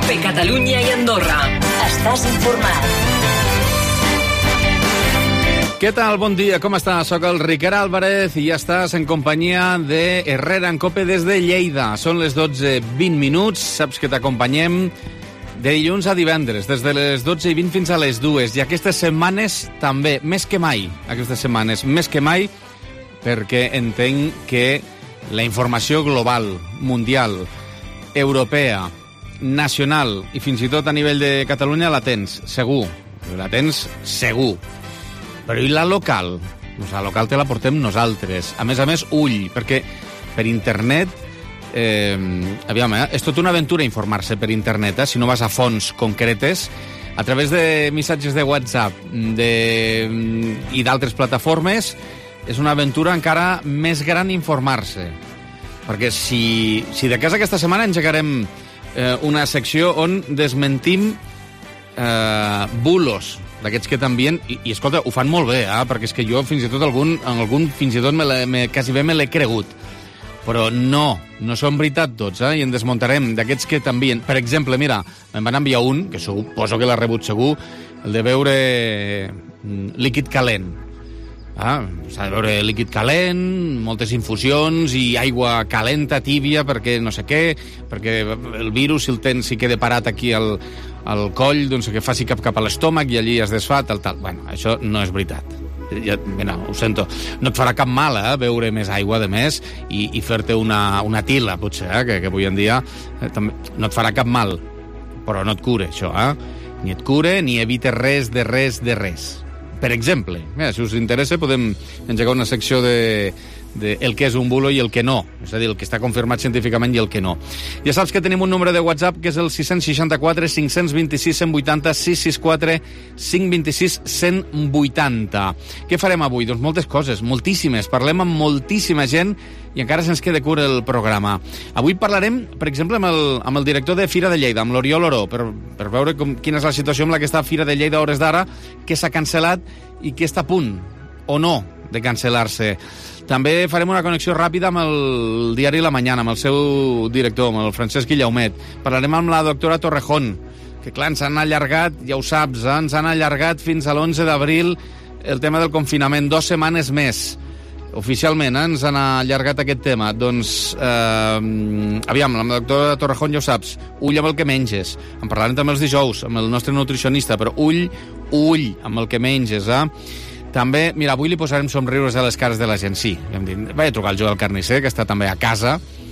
Cope Catalunya i Andorra. Estàs informat. Què tal? Bon dia, com estàs? Soc el Ricard Álvarez i ja estàs en companyia de Herrera en Cope des de Lleida. Són les 12:20. Saps que t'acompanyem de dilluns a divendres, des de les 12:20 fins a les 2. I aquestes setmanes també, més que mai, més que mai, perquè entenc que la informació global, mundial, europea, nacional i fins i tot a nivell de Catalunya la tens, segur. Però i la local? Doncs la local te la portem nosaltres. A més, ull, perquè per internet... és tota una aventura informar-se per internet, si no vas a fonts concretes, a través de missatges de WhatsApp i d'altres plataformes, és una aventura encara més gran informar-se. Perquè si de cas aquesta setmana engegarem una secció on desmentim bulos d'aquests que t'envien, i escolta, ho fan molt bé, perquè és que jo fins i tot algun fins i tot quasi bé me l'he cregut. Però no són veritat tots, i en desmuntarem d'aquests que t'envien. Per exemple, mira, em van enviar un, que suposo que l'ha rebut segur, el de veure líquid calent. S'ha de veure líquid calent, moltes infusions i aigua calenta, tíbia, perquè no sé què, perquè el virus, si el tens, si queda parat aquí al coll, doncs que faci cap a l'estómac i allí es desfà, tal. Bueno, això no és veritat. Ho sento. No et farà cap mal, beure més aigua, de més, i fer-te una tila, potser, que avui en dia no et farà cap mal, però no et cura, això, Ni et cura, ni evita res de res. Per exemple, si us interessa, podem engegar una secció de el que és un bulo i el que no, és a dir, el que està confirmat científicament i el que no. Ja saps que tenim un número de WhatsApp que és el 664 526 180 664 526 180. Què farem avui? Doncs moltes coses, moltíssimes. Parlem amb moltíssima gent i encara se'ns queda curt el programa. Avui parlarem, per exemple, amb el director de Fira de Lleida, amb l'Oriol Oró, per veure quina és la situació amb la que està Fira de Lleida a hores d'ara, què s'ha cancel·lat i què està a punt, o no, de cancel·lar-se. També farem una connexió ràpida amb el diari La Mañana, amb el seu director, amb el Francesc Guillaumet. Parlarem amb la doctora Torrejón, que clar, ens han allargat, ja ho saps, ens han allargat fins a l'11 d'abril el tema del confinament, 2 setmanes més. Oficialment, ens han allargat aquest tema. Doncs, aviam, amb la doctora Torrejón ja ho saps, ull amb el que menges. En parlarem també els dijous, amb el nostre nutricionista, però ull amb el que menges, També, mira, avui li posarem somriures a les cares de la gent, sí. Vam dir, vaig a trucar al Joel Carnisser, que està també a casa,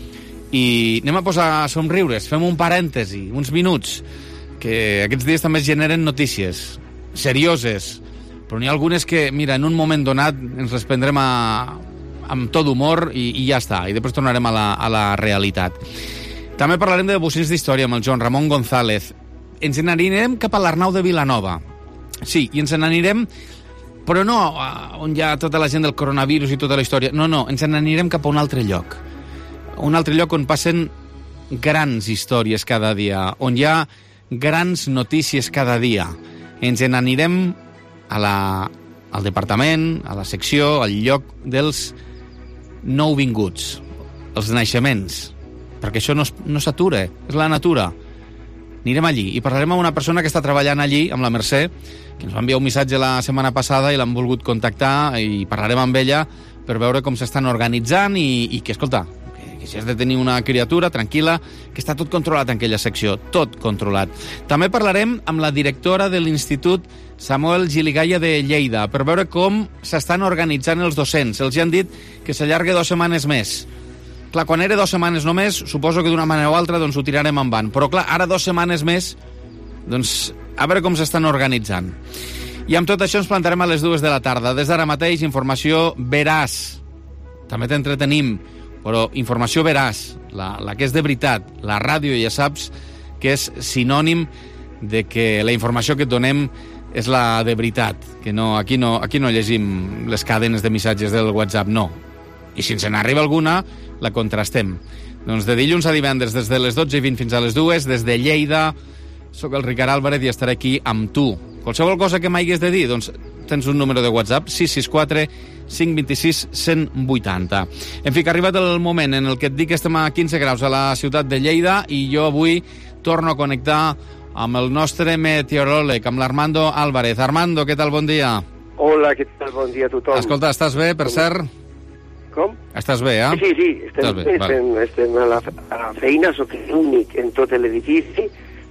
i anem a posar somriures, fem un parèntesi, uns minuts, que aquests dies també es generen notícies serioses, però n'hi ha algunes que, mira, en un moment donat ens les prendrem amb tot humor i ja està, i després tornarem a la realitat. També parlarem de bocins d'història amb el Joan Ramon González. Ens n'anirem cap a l'Arnau de Vilanova. Sí, i ens n'anirem, però no on hi ha tota la gent del coronavirus i tota la història. No, ens n'anirem cap a un altre lloc. Un altre lloc on passen grans històries cada dia, on hi ha grans notícies cada dia. Ens n'anirem al departament, a la secció, al lloc dels nouvinguts, els naixements, perquè això no s'atura, és la natura. Anirem allí i parlarem amb una persona que està treballant allí, amb la Mercè, que ens va enviar un missatge la setmana passada i l'han volgut contactar i parlarem amb ella per veure com s'estan organitzant i que, escolta, que si has de tenir una criatura tranquil·la, que està tot controlat en aquella secció, tot controlat. També parlarem amb la directora de l'Institut Samuel Giligaya de Lleida per veure com s'estan organitzant els docents. Els han dit que s'allarga 2 setmanes més. Clar, quan era 2 setmanes només, suposo que d'una manera o altra doncs ho tirarem en van. Però clar, ara 2 setmanes més, doncs a veure com s'estan organitzant. I amb tot això ens plantarem a les 2 de la tarda. Des d'ara mateix, informació veraç. També t'entretenim, però informació veraç, la que és de veritat. La ràdio ja saps que és sinònim de que la informació que et donem és la de veritat. Que no, aquí no llegim les cadenes de missatges del WhatsApp, no. I si ens n'arriba alguna, la contrastem. Doncs de dilluns a divendres, des de les 12:20 fins a les 2, des de Lleida, soc el Ricard Álvarez i estaré aquí amb tu. Qualsevol cosa que m'hagués de dir, doncs tens un número de WhatsApp, 664 526 180. En fi, que ha arribat el moment en el que et dic que estem a 15 graus a la ciutat de Lleida i jo avui torno a connectar amb el nostre meteoròleg, amb l'Armando Álvarez. Armando, què tal? Bon dia. Hola, què tal? Bon dia a tothom. Escolta, estàs bé, per cert? Com? Estàs bé, eh? Sí, estem a la feina, soc l'únic en tot l'edifici,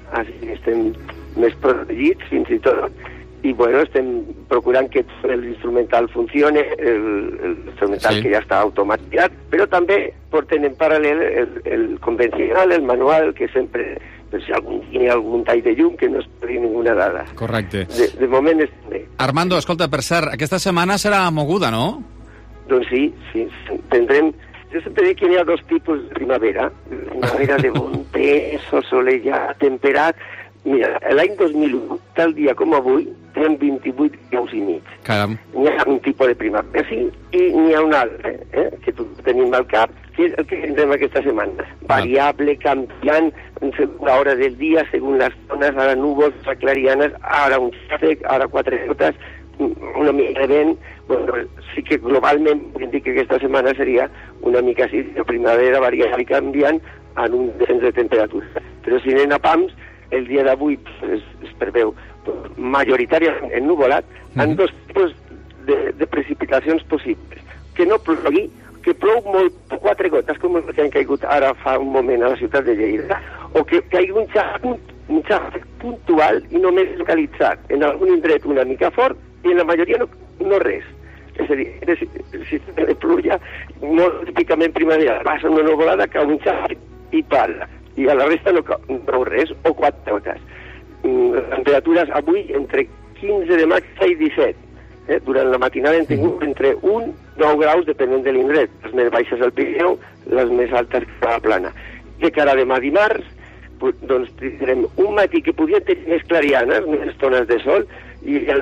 estem més protegits fins i tot, i bueno, estem procurant que l'instrumental funcione, l'instrumental que ja està automatitzat, però també portem en paral·lel el convencional, el manual, que sempre, per si algun dia hi ha algun tall de llum, que no es perdi ninguna dada. Correcte. De moment estem bé. Armando, escolta, per cert, aquesta setmana serà moguda, no? Doncs sí, tindrem... Jo sempre dic que hi ha dos tipus de primavera. Primavera de bon temps, assolellat, temperat. Mira, l'any 2001, tal dia com avui, tenen 28 graus i mig. Caram. N'hi ha un tipus de primavera, sí, i n'hi ha un altre, que tenim al cap, que és el que tindrem aquesta setmana. Variable, canviant, segons l'hora del dia, segons les zones, ara núvols, ara clarianes, ara un sec, ara 4 gotes, una mica de vent. Bueno, sí que globalment podem dir que aquesta setmana seria una mica així de primavera variable i canviant en un descens de temperatura. Però si anem a pams, el dia d'avui es preveu majoritàriament ennuvolat, amb dos tipus de precipitacions possibles. Que no plogui, que plou molt, 4 gotes, com el que han caigut ara fa un moment a la ciutat de Lleida, o que caigui un xàfec puntual i només localitzat, en algun indret una mica fort, i en la majoria no res. És a dir, si de pluja, molt típicament primavera, passa una nuvolada, cau un xàfec i para, i a la resta no cau res, o 4 gotes. Les temperatures avui entre 15 de màxima i 17. Durant la matinada hem tingut entre 1 i 9 graus, depenent de l'indret. Les més baixes al Pirineu, les més altes a la plana. De cara a demà dimarts, doncs tindrem un matí que podria tenir més clarianes, més estones de sol, i al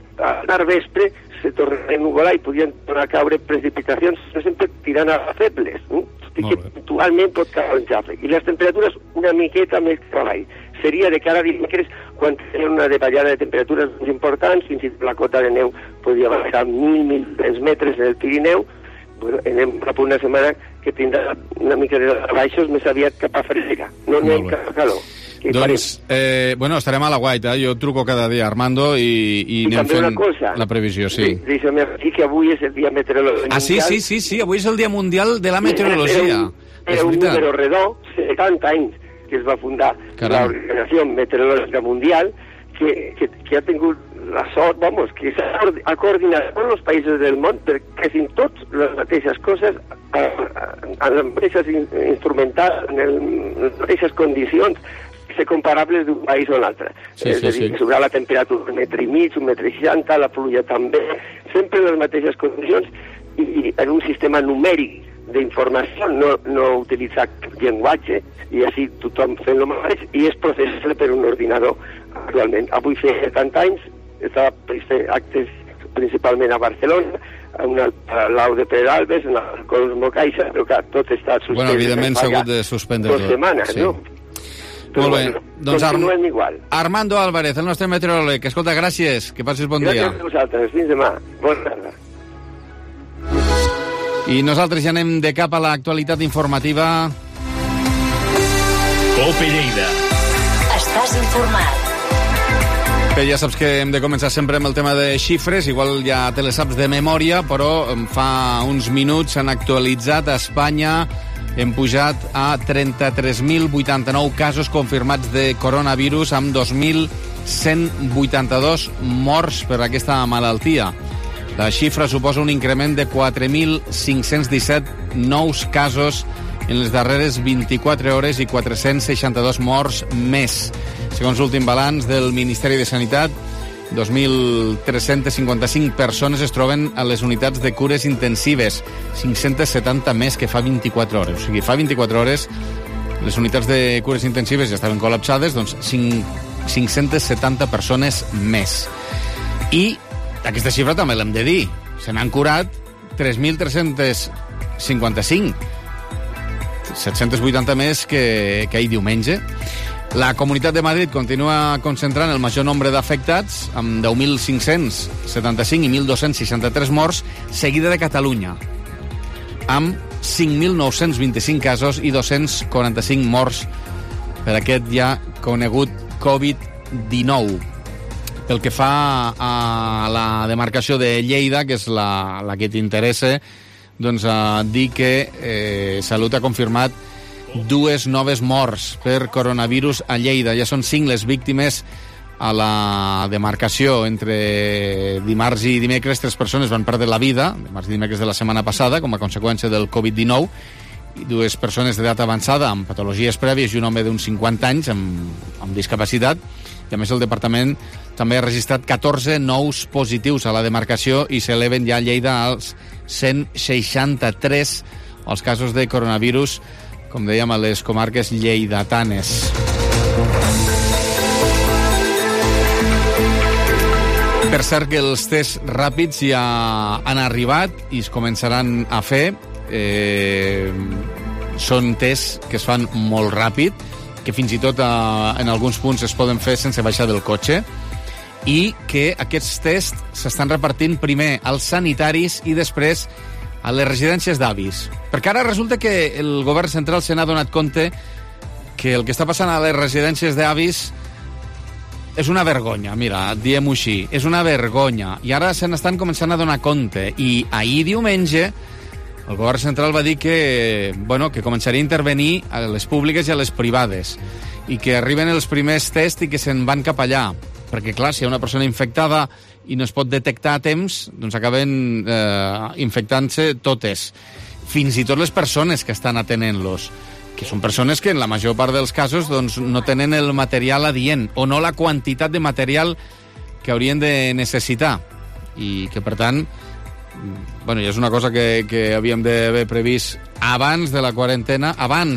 vespre se tornarà a ennuvolar i podrien tornar a caure precipitacions, sempre tirant a febles, i que puntualment pot caure un xàfec. I les temperatures una miqueta més avall. Seria de cara a dimecres, quan tenen una davallada de temperatures importants, fins i tot la cota de neu podria baixar 1.000 metres en el Pirineu. Bueno, anem cap a una setmana que tindrà una mica de baixos més aviat cap a fresca, no anem cap a calor. Doncs, bueno, estarem a la guaita, jo truco cada dia, Armando, i anem fent la previsió, sí. Deixa'm dir que avui és el dia meteorològic mundial. Sí, avui és el dia mundial de la meteorologia. Era un número redó, 70 anys, que es va fundar l'Organització Meteorològica Mundial, que ha tingut la sort, que ha coordinat tots els països del món perquè sin tots les mateixes coses, a les mateixes instrumentals, en les mateixes condicions, ser comparables d'un país o l'altre. És a dir, sobre la temperatura 1,5 metres, 1,60 metres, la pluja també, sempre en les mateixes condicions i en un sistema numèric d'informació, no utilitzar llenguatge, i així tothom fent el mateix, i és processable per un ordinador actualment. Avui feia 70 anys, estava per fer actes principalment a Barcelona, a l'Au de Pedralbes, en el Cosmo Caixa, però que tot està suspès. Bueno, evidentment s'ha hagut de suspendre 2 setmanes, no? Molt bé. Doncs continuem igual. Armando Álvarez, el nostre meteoròleg. Escolta, gràcies. Que passis bon dia. Gràcies a vosaltres. Fins demà. Bona tarda. I nosaltres ja anem de cap a l'actualitat informativa. Cope Lleida. Estàs informat. Bé, ja saps que hem de començar sempre amb el tema de xifres, igual ja te les saps de memòria, però fa uns minuts s'han actualitzat a Espanya. Hem pujat a 33.089 casos confirmats de coronavirus amb 2.182 morts per aquesta malaltia. La xifra suposa un increment de 4.517 nous casos en les darreres 24 hores i 462 morts més. Segons l'últim balanç del Ministeri de Sanitat, 2.355 persones es troben a les unitats de cures intensives, 570 més que fa 24 hores. O sigui, fa 24 hores les unitats de cures intensives ja estaven col·lapsades, doncs 570 persones més. I aquesta xifra també l'hem de dir. Se n'han curat 3.355. 780 més que ahir diumenge. La Comunitat de Madrid continua concentrant el major nombre d'afectats, amb 10.575 i 1.263 morts, seguida de Catalunya, amb 5.925 casos i 245 morts per aquest ja conegut Covid-19. Pel que fa a la demarcació de Lleida, que és la que t'interessa, doncs dir que Salut ha confirmat 2 noves morts per coronavirus a Lleida. Ja són 5 les víctimes a la demarcació. Entre dimarts i dimecres 3 persones van perdre la vida, dimarts i dimecres de la setmana passada, com a conseqüència del Covid-19, i 2 persones d'edat avançada amb patologies prèvies i un home d'uns 50 anys amb discapacitat. I a més el departament també ha registrat 14 nous positius a la demarcació i s'eleven ja a Lleida als 163 els casos de coronavirus, com dèiem, a les comarques lleidatanes. Per cert que els tests ràpids ja han arribat i es començaran a fer. Són tests que es fan molt ràpid, que fins i tot en alguns punts es poden fer sense baixar del cotxe, i que aquests tests s'estan repartint primer als sanitaris i després a les residències d'avis. Perquè ara resulta que el govern central se n'ha donat compte que el que està passant a les residències d'avis és una vergonya, mira, diem-ho així, és una vergonya, i ara se n'estan començant a donar compte. I ahir diumenge el govern central va dir que començaria a intervenir a les públiques i a les privades, i que arriben els primers tests i que se'n van cap allà, perquè clar, si hi ha una persona infectada i no es pot detectar a temps, doncs acaben infectant-se totes, fins i tot les persones que estan atenent-los, que són persones que en la major part dels casos doncs, no tenen el material adient o no la quantitat de material que haurien de necessitar, i que per tant ja és una cosa que havíem d'haver previst abans de la quarantena,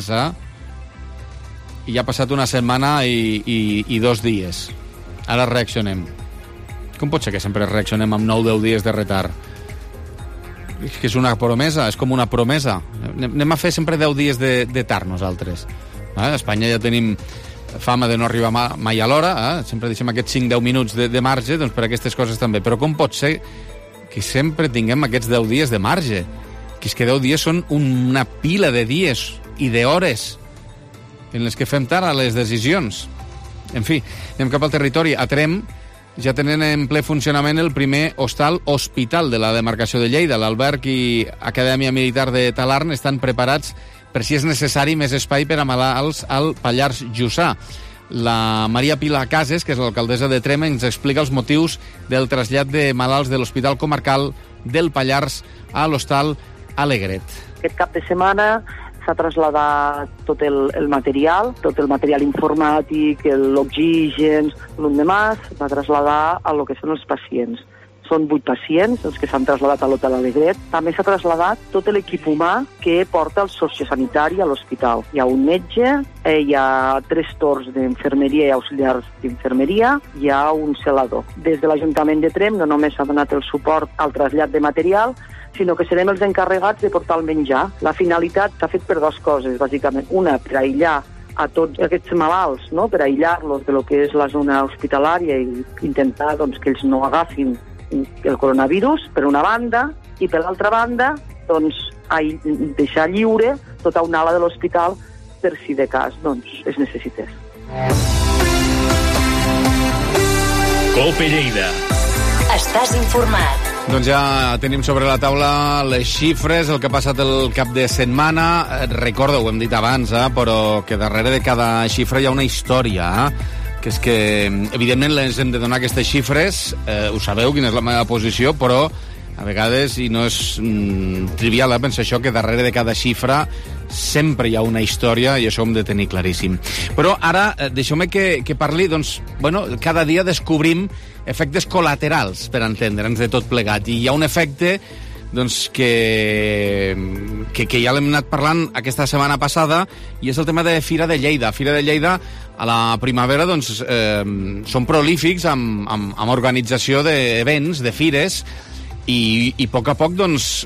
i ja ha passat una setmana i 2 dies. Ara reaccionem. Com pot ser que sempre reaccionem amb 9 o 10 dies de retard? És que és una promesa, és com una promesa. Anem a fer sempre 10 dies de tard nosaltres. A Espanya ja tenim fama de no arribar mai a l'hora, sempre deixem aquests 5-10 minuts de marge, doncs per aquestes coses també. Però com pot ser que sempre tinguem aquests 10 dies de marge? Que és que 10 dies són una pila de dies i d'hores en les que fem tard a les decisions. En fi, anem cap al territori. A Tremp ja tenen en ple funcionament el primer hostal-hospital de la demarcació de Lleida. L'Alberg i Acadèmia Militar de Talarn estan preparats per si és necessari més espai per a malalts al Pallars Jussà. La Maria Pilar Cases, que és l'alcaldessa de Tremp, ens explica els motius del trasllat de malalts de l'Hospital Comarcal del Pallars a l'Hostal Alegret. Aquest cap de setmana s'ha traslladat tot el material informàtic, l'oxigen, el demás, va traslladar a lo que són els pacients. Són 8 pacients els que s'han traslladat a l'Hotel Alegret. També s'ha traslladat tot l'equip humà que porta el sociosanitari a l'hospital. Hi ha un metge, hi ha 3 torns d'infermeria i auxiliars d'infermeria, hi ha un celador. Des de l'Ajuntament de Tremp no només s'ha donat el suport al trasllat de material, sinó que serem els encarregats de portar el menjar. La finalitat s'ha fet per 2 coses, bàsicament. Una, per aïllar a tots aquests malalts, no? Per aïllar-los de lo que és la zona hospitalària i intentar que ells no agafin el coronavirus, per una banda, i per l'altra banda, deixar lliure tota una ala de l'hospital per si de cas es necessités. Cope Lleida. Estàs informat. Doncs ja tenim sobre la taula les xifres, el que ha passat el cap de setmana. Recordo, ho hem dit abans, però que darrere de cada xifra hi ha una història, que és que, evidentment, les hem de donar aquestes xifres, ho sabeu, quina és la meva posició, però a vegades, i no és trivial pensar això, que darrere de cada xifra sempre hi ha una història, i això ho hem de tenir claríssim. Però ara, deixeu-me que parli, cada dia descobrim efectes col·laterals, per entendre'ns de tot plegat, i hi ha un efecte que ja l'hem anat parlant aquesta setmana passada, i és el tema de Fira de Lleida. Fira de Lleida, a la primavera, són prolífics amb organització d'events, de fires, i a poc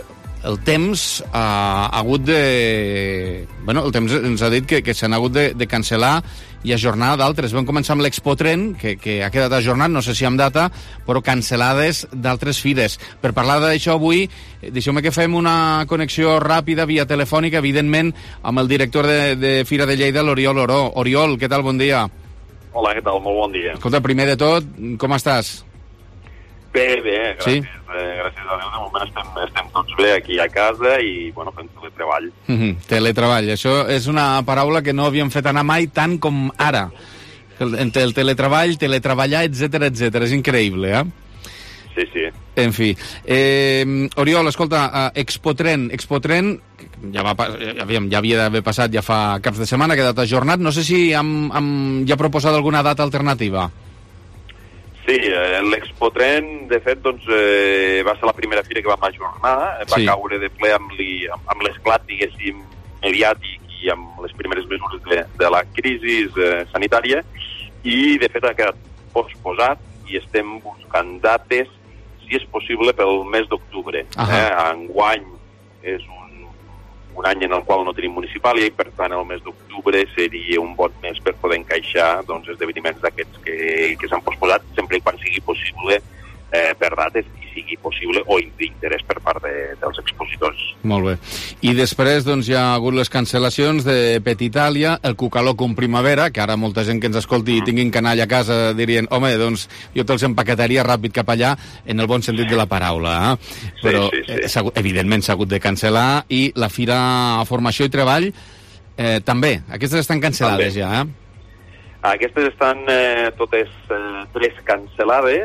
el temps ha hagut de... Bueno, el temps ens ha dit que s'han hagut de cancel·lar i ajornar d'altres. Vam començar amb l'Expo Tren, que ha quedat ajornat, no sé si amb data, però cancel·lades d'altres fires. Per parlar d'això avui, deixeu-me que fem una connexió ràpida via telefònica, evidentment, amb el director de Fira de Lleida, l'Oriol Oró. Oriol, què tal? Bon dia. Hola, què tal? Molt bon dia. Escolta, primer de tot, com estàs? Bé, gràcies. Sí? Gràcies a Déu, de moment estem tots bé aquí a casa i, bueno, fent teletreball. Teletreball. Això és una paraula que no havíem fet anar mai tant com ara. Entre el teletreball, teletreballar, etc. És increïble, eh? Sí. En fi. Oriol, escolta, Expo Tren ja havia d'haver passat ja fa caps de setmana, ha quedat ajornat. No sé si ja ha proposat alguna data alternativa. Sí, l'Expo Tren, de fet, doncs, va ser la primera fira que vam ajornar, va caure de ple amb l'esclat, diguéssim, mediàtic i amb les primeres mesures de la crisi sanitària, i, de fet, ha quedat posposat i estem buscant dates, si és possible, pel mes d'octubre. Enguany és un any en el qual no tenim municipàlia i, per tant, el mes d'octubre seria un bon mes per poder encaixar esdeveniments d'aquests que s'han posposat, sempre i quan sigui possible per dates i sigui possible o d'interès per part dels expositors. Molt bé. I després doncs, hi ha hagut les cancel·lacions de Petitàlia, el Cucalocum Primavera, que ara molta gent que ens escolti i tinguin canall a casa dirien, home, doncs jo te'ls empaquetaria ràpid cap allà, en el bon sentit de la paraula. Però evidentment s'ha hagut de cancel·lar, i la Fira Formació i Treball també. Aquestes estan cancel·lades ja, Aquestes estan totes tres cancel·lades.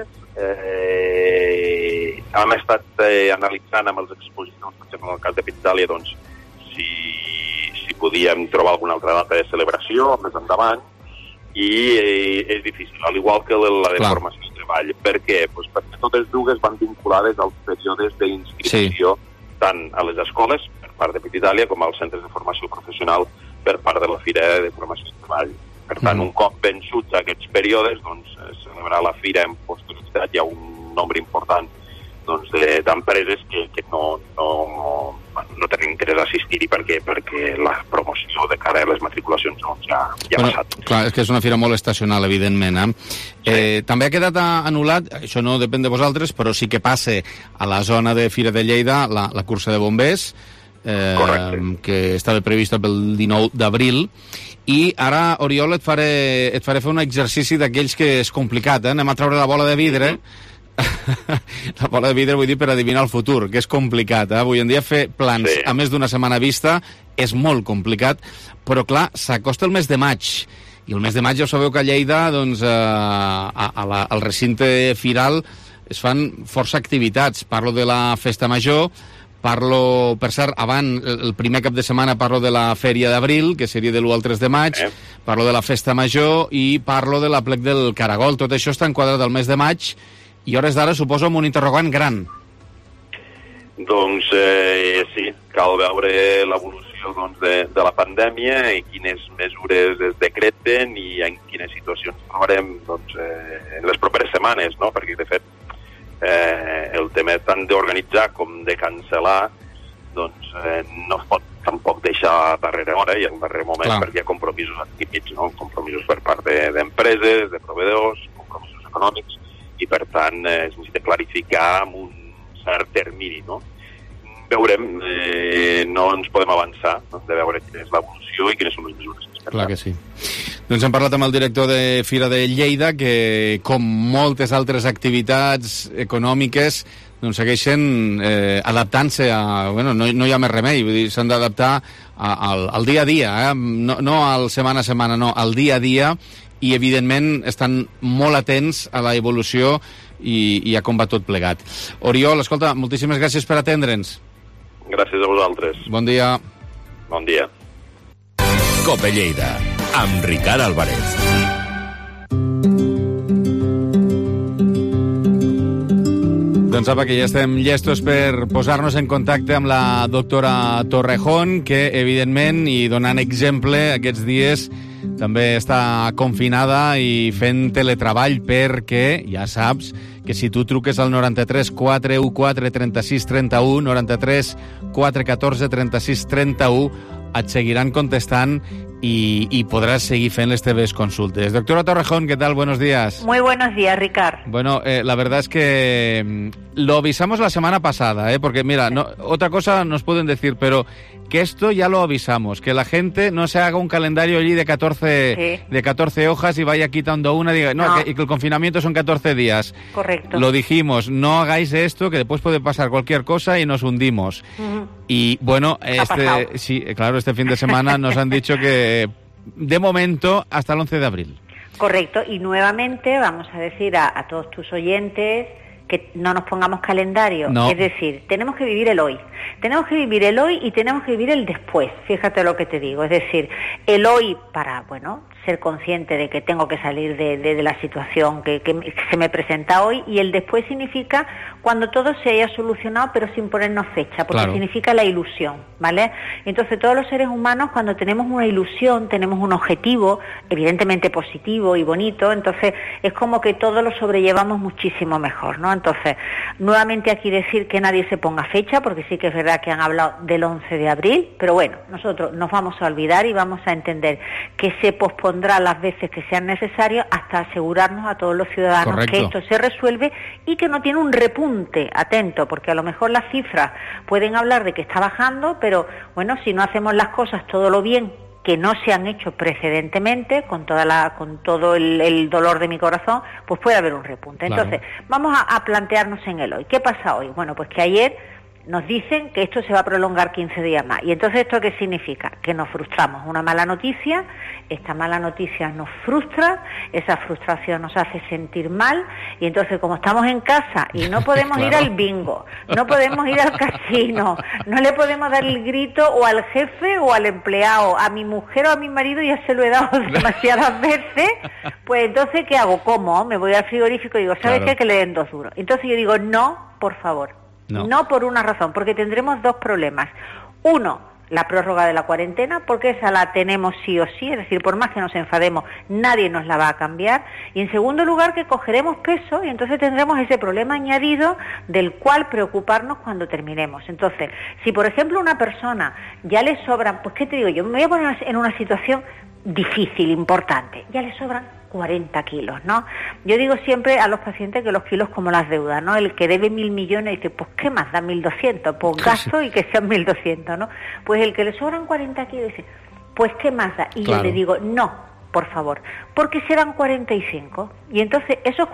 Hem estat analitzant amb els expositors, per exemple, en el cas de Petitàlia, doncs, si podíem trobar alguna altra data de celebració més endavant, i és difícil, al igual que la de formació i treball. Per què? Pues perquè totes dues van vinculades als períodes d'inscripció, tant a les escoles, per part de Petitàlia, com als centres de formació professional, per part de la Fira de Formació i Treball. Per tant, un cop vençuts aquests períodes, doncs, celebrar la fira en posterioritat. Hi ha un nombre important d'empreses que no tenen interès a assistir-hi perquè la promoció de cara a les matriculacions ja ha passat. Clar, és que és una fira molt estacional, evidentment. També ha quedat anul·lat, això no depèn de vosaltres, però sí que passa a la zona de Fira de Lleida la cursa de bombers, que estava prevista pel 19 d'abril. I ara, Oriol, et faré fer un exercici d'aquells que és complicat. Anem a treure la bola de vidre. La bola de vidre vull dir per adivinar el futur, que és complicat. Avui en dia fer plans a més d'una setmana vista és molt complicat, però clar, s'acosta el mes de maig. I el mes de maig ja ho sabeu que a Lleida, doncs, al recinte firal es fan força activitats. Parlo de la Festa Major, parlo, per cert, abans, el primer cap de setmana parlo de la Fèria d'Abril, que seria de l'1 al 3 de maig, parlo de la Festa Major i parlo de l'Aplec del Caragol. Tot això està enquadrat al mes de maig i a hores d'ara suposo amb un interrogant gran. Doncs sí, cal veure l'evolució de la pandèmia i quines mesures es decreten i en quines situacions trobarem en les properes setmanes, no? Perquè, de fet, el tema tant d'organitzar com de cancel·lar doncs no es pot tampoc deixar a darrera hora i al darrer moment, perquè hi ha compromisos adquirits, no? Compromisos per part d'empreses, de proveïdors, compromisos econòmics, i per tant es necessita clarificar amb un cert termini, no? Veurem, no ens podem avançar, no? De veure quina és l'evolució i quines són les mesures que es prenen. Clar que sí. Doncs hem parlat amb el director de Fira de Lleida, que com moltes altres activitats econòmiques doncs segueixen adaptant-se a... Bueno, no hi ha més remei, vull dir, s'han d'adaptar al dia a dia, no al setmana a setmana, no, al dia a dia, i evidentment estan molt atents a la evolució i a com va tot plegat. Oriol, escolta, moltíssimes gràcies per atendre'ns. Gràcies a vosaltres. Bon dia. Bon dia. Cope Lleida, amb Ricard Álvarez. Doncs apa, que ja estem llestos per posar-nos en contacte amb la doctora Torrejón, que evidentment, i donant exemple, aquests dies també està confinada i fent teletreball, perquè ja saps que si tu truques al 93 414 36 31, 93 414 36 31 et seguiran contestant y podrás seguir fent les teves consultes. Doctora Torrejón, ¿qué tal? Buenos días. Muy buenos días, Ricard. Bueno, la verdad es que lo avisamos la semana pasada, porque mira, otra cosa nos pueden decir, pero que esto ya lo avisamos, que la gente no se haga un calendario allí de 14 hojas y vaya quitando una, diga, no. Y que el confinamiento son 14 días. Correcto. Lo dijimos, no hagáis esto, que después puede pasar cualquier cosa y nos hundimos. Y bueno, este fin de semana nos han dicho que de momento hasta el 11 de abril. Correcto, y nuevamente vamos a decir a todos tus oyentes que no nos pongamos calendario, es decir, tenemos que vivir el hoy. Tenemos que vivir el hoy y tenemos que vivir el después, fíjate lo que te digo, es decir, el hoy para, ser consciente de que tengo que salir de la situación que se me presenta hoy, y el después significa cuando todo se haya solucionado pero sin ponernos fecha, porque significa la ilusión, ¿vale? Entonces todos los seres humanos, cuando tenemos una ilusión, tenemos un objetivo, evidentemente positivo y bonito, entonces es como que todo lo sobrellevamos muchísimo mejor, ¿no? Entonces, nuevamente aquí decir que nadie se ponga fecha, porque sí que es verdad que han hablado del 11 de abril, pero bueno, nosotros nos vamos a olvidar y vamos a entender que se pospondrá las veces que sean necesarias hasta asegurarnos a todos los ciudadanos que esto se resuelve y que no tiene un repunte, atento, porque a lo mejor las cifras pueden hablar de que está bajando, pero bueno, si no hacemos las cosas todo lo bien que no se han hecho precedentemente, con todo el dolor de mi corazón, pues puede haber un repunte. Entonces, vamos a plantearnos en el hoy. ¿Qué pasa hoy? Bueno, pues que ayer nos dicen que esto se va a prolongar 15 días más. ¿Y entonces esto qué significa? Que nos frustramos. Una mala noticia, esta mala noticia nos frustra, esa frustración nos hace sentir mal, y entonces como estamos en casa y no podemos ir al bingo, no podemos ir al casino, no le podemos dar el grito o al jefe o al empleado, a mi mujer o a mi marido ya se lo he dado demasiadas veces, pues entonces ¿qué hago? ¿Cómo? Me voy al frigorífico y digo, ¿sabes qué? Que le den 2 duros. Entonces yo digo, no, por favor. No por una razón, porque tendremos 2 problemas. Uno, la prórroga de la cuarentena, porque esa la tenemos sí o sí, es decir, por más que nos enfademos, nadie nos la va a cambiar. Y en segundo lugar, que cogeremos peso y entonces tendremos ese problema añadido del cual preocuparnos cuando terminemos. Entonces, si por ejemplo una persona ya le sobran, pues ¿qué te digo yo? Me voy a poner en una situación difícil, importante, ya le sobran 40 kilos, ¿no? Yo digo siempre a los pacientes que los kilos como las deudas, ¿no? El que debe 1.000 millones dice, pues ¿qué más da 1.200? Pues gasto y que sean 1.200, ¿no? Pues el que le sobran 40 kilos dice, pues ¿qué más da? Y yo le digo, no, por favor, porque serán 45. Y entonces esos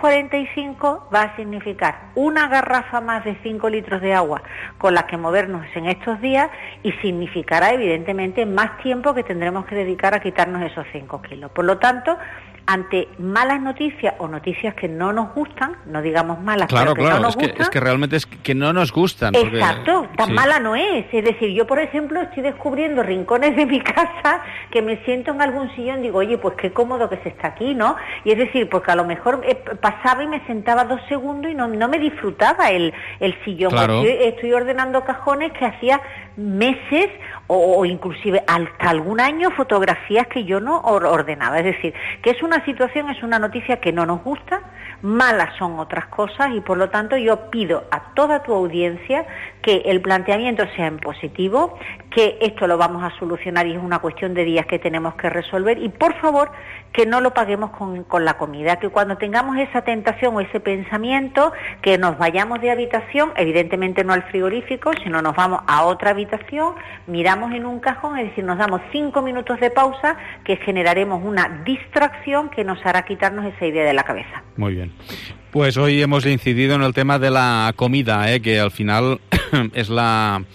45 va a significar una garrafa más de 5 litros de agua con la que movernos en estos días, y significará evidentemente más tiempo que tendremos que dedicar a quitarnos esos 5 kilos. Por lo tanto, ante malas noticias o noticias que no nos gustan, no digamos malas, pero que no nos gustan. Es que realmente es que no nos gustan. Exacto, tan mala no es. Es decir, yo por ejemplo estoy descubriendo rincones de mi casa que me siento en algún sillón y digo, oye, pues qué cómodo que se está aquí, ¿no? Y es decir, porque a lo mejor pasaba y me sentaba 2 segundos y no me disfrutaba el sillón. Claro. Estoy ordenando cajones que hacía meses o inclusive hasta algún año, fotografías que yo no ordenaba. Es decir, que es una situación, es una noticia que no nos gusta, malas son otras cosas, y por lo tanto yo pido a toda tu audiencia que el planteamiento sea en positivo, que esto lo vamos a solucionar y es una cuestión de días que tenemos que resolver, y por favor que no lo paguemos con la comida, que cuando tengamos esa tentación o ese pensamiento, que nos vayamos de habitación, evidentemente no al frigorífico, sino nos vamos a otra habitación, miramos en un cajón, es decir, nos damos 5 minutos de pausa, que generaremos una distracción que nos hará quitarnos esa idea de la cabeza. Muy bien. Pues hoy hemos incidido en el tema de la comida, que al final es el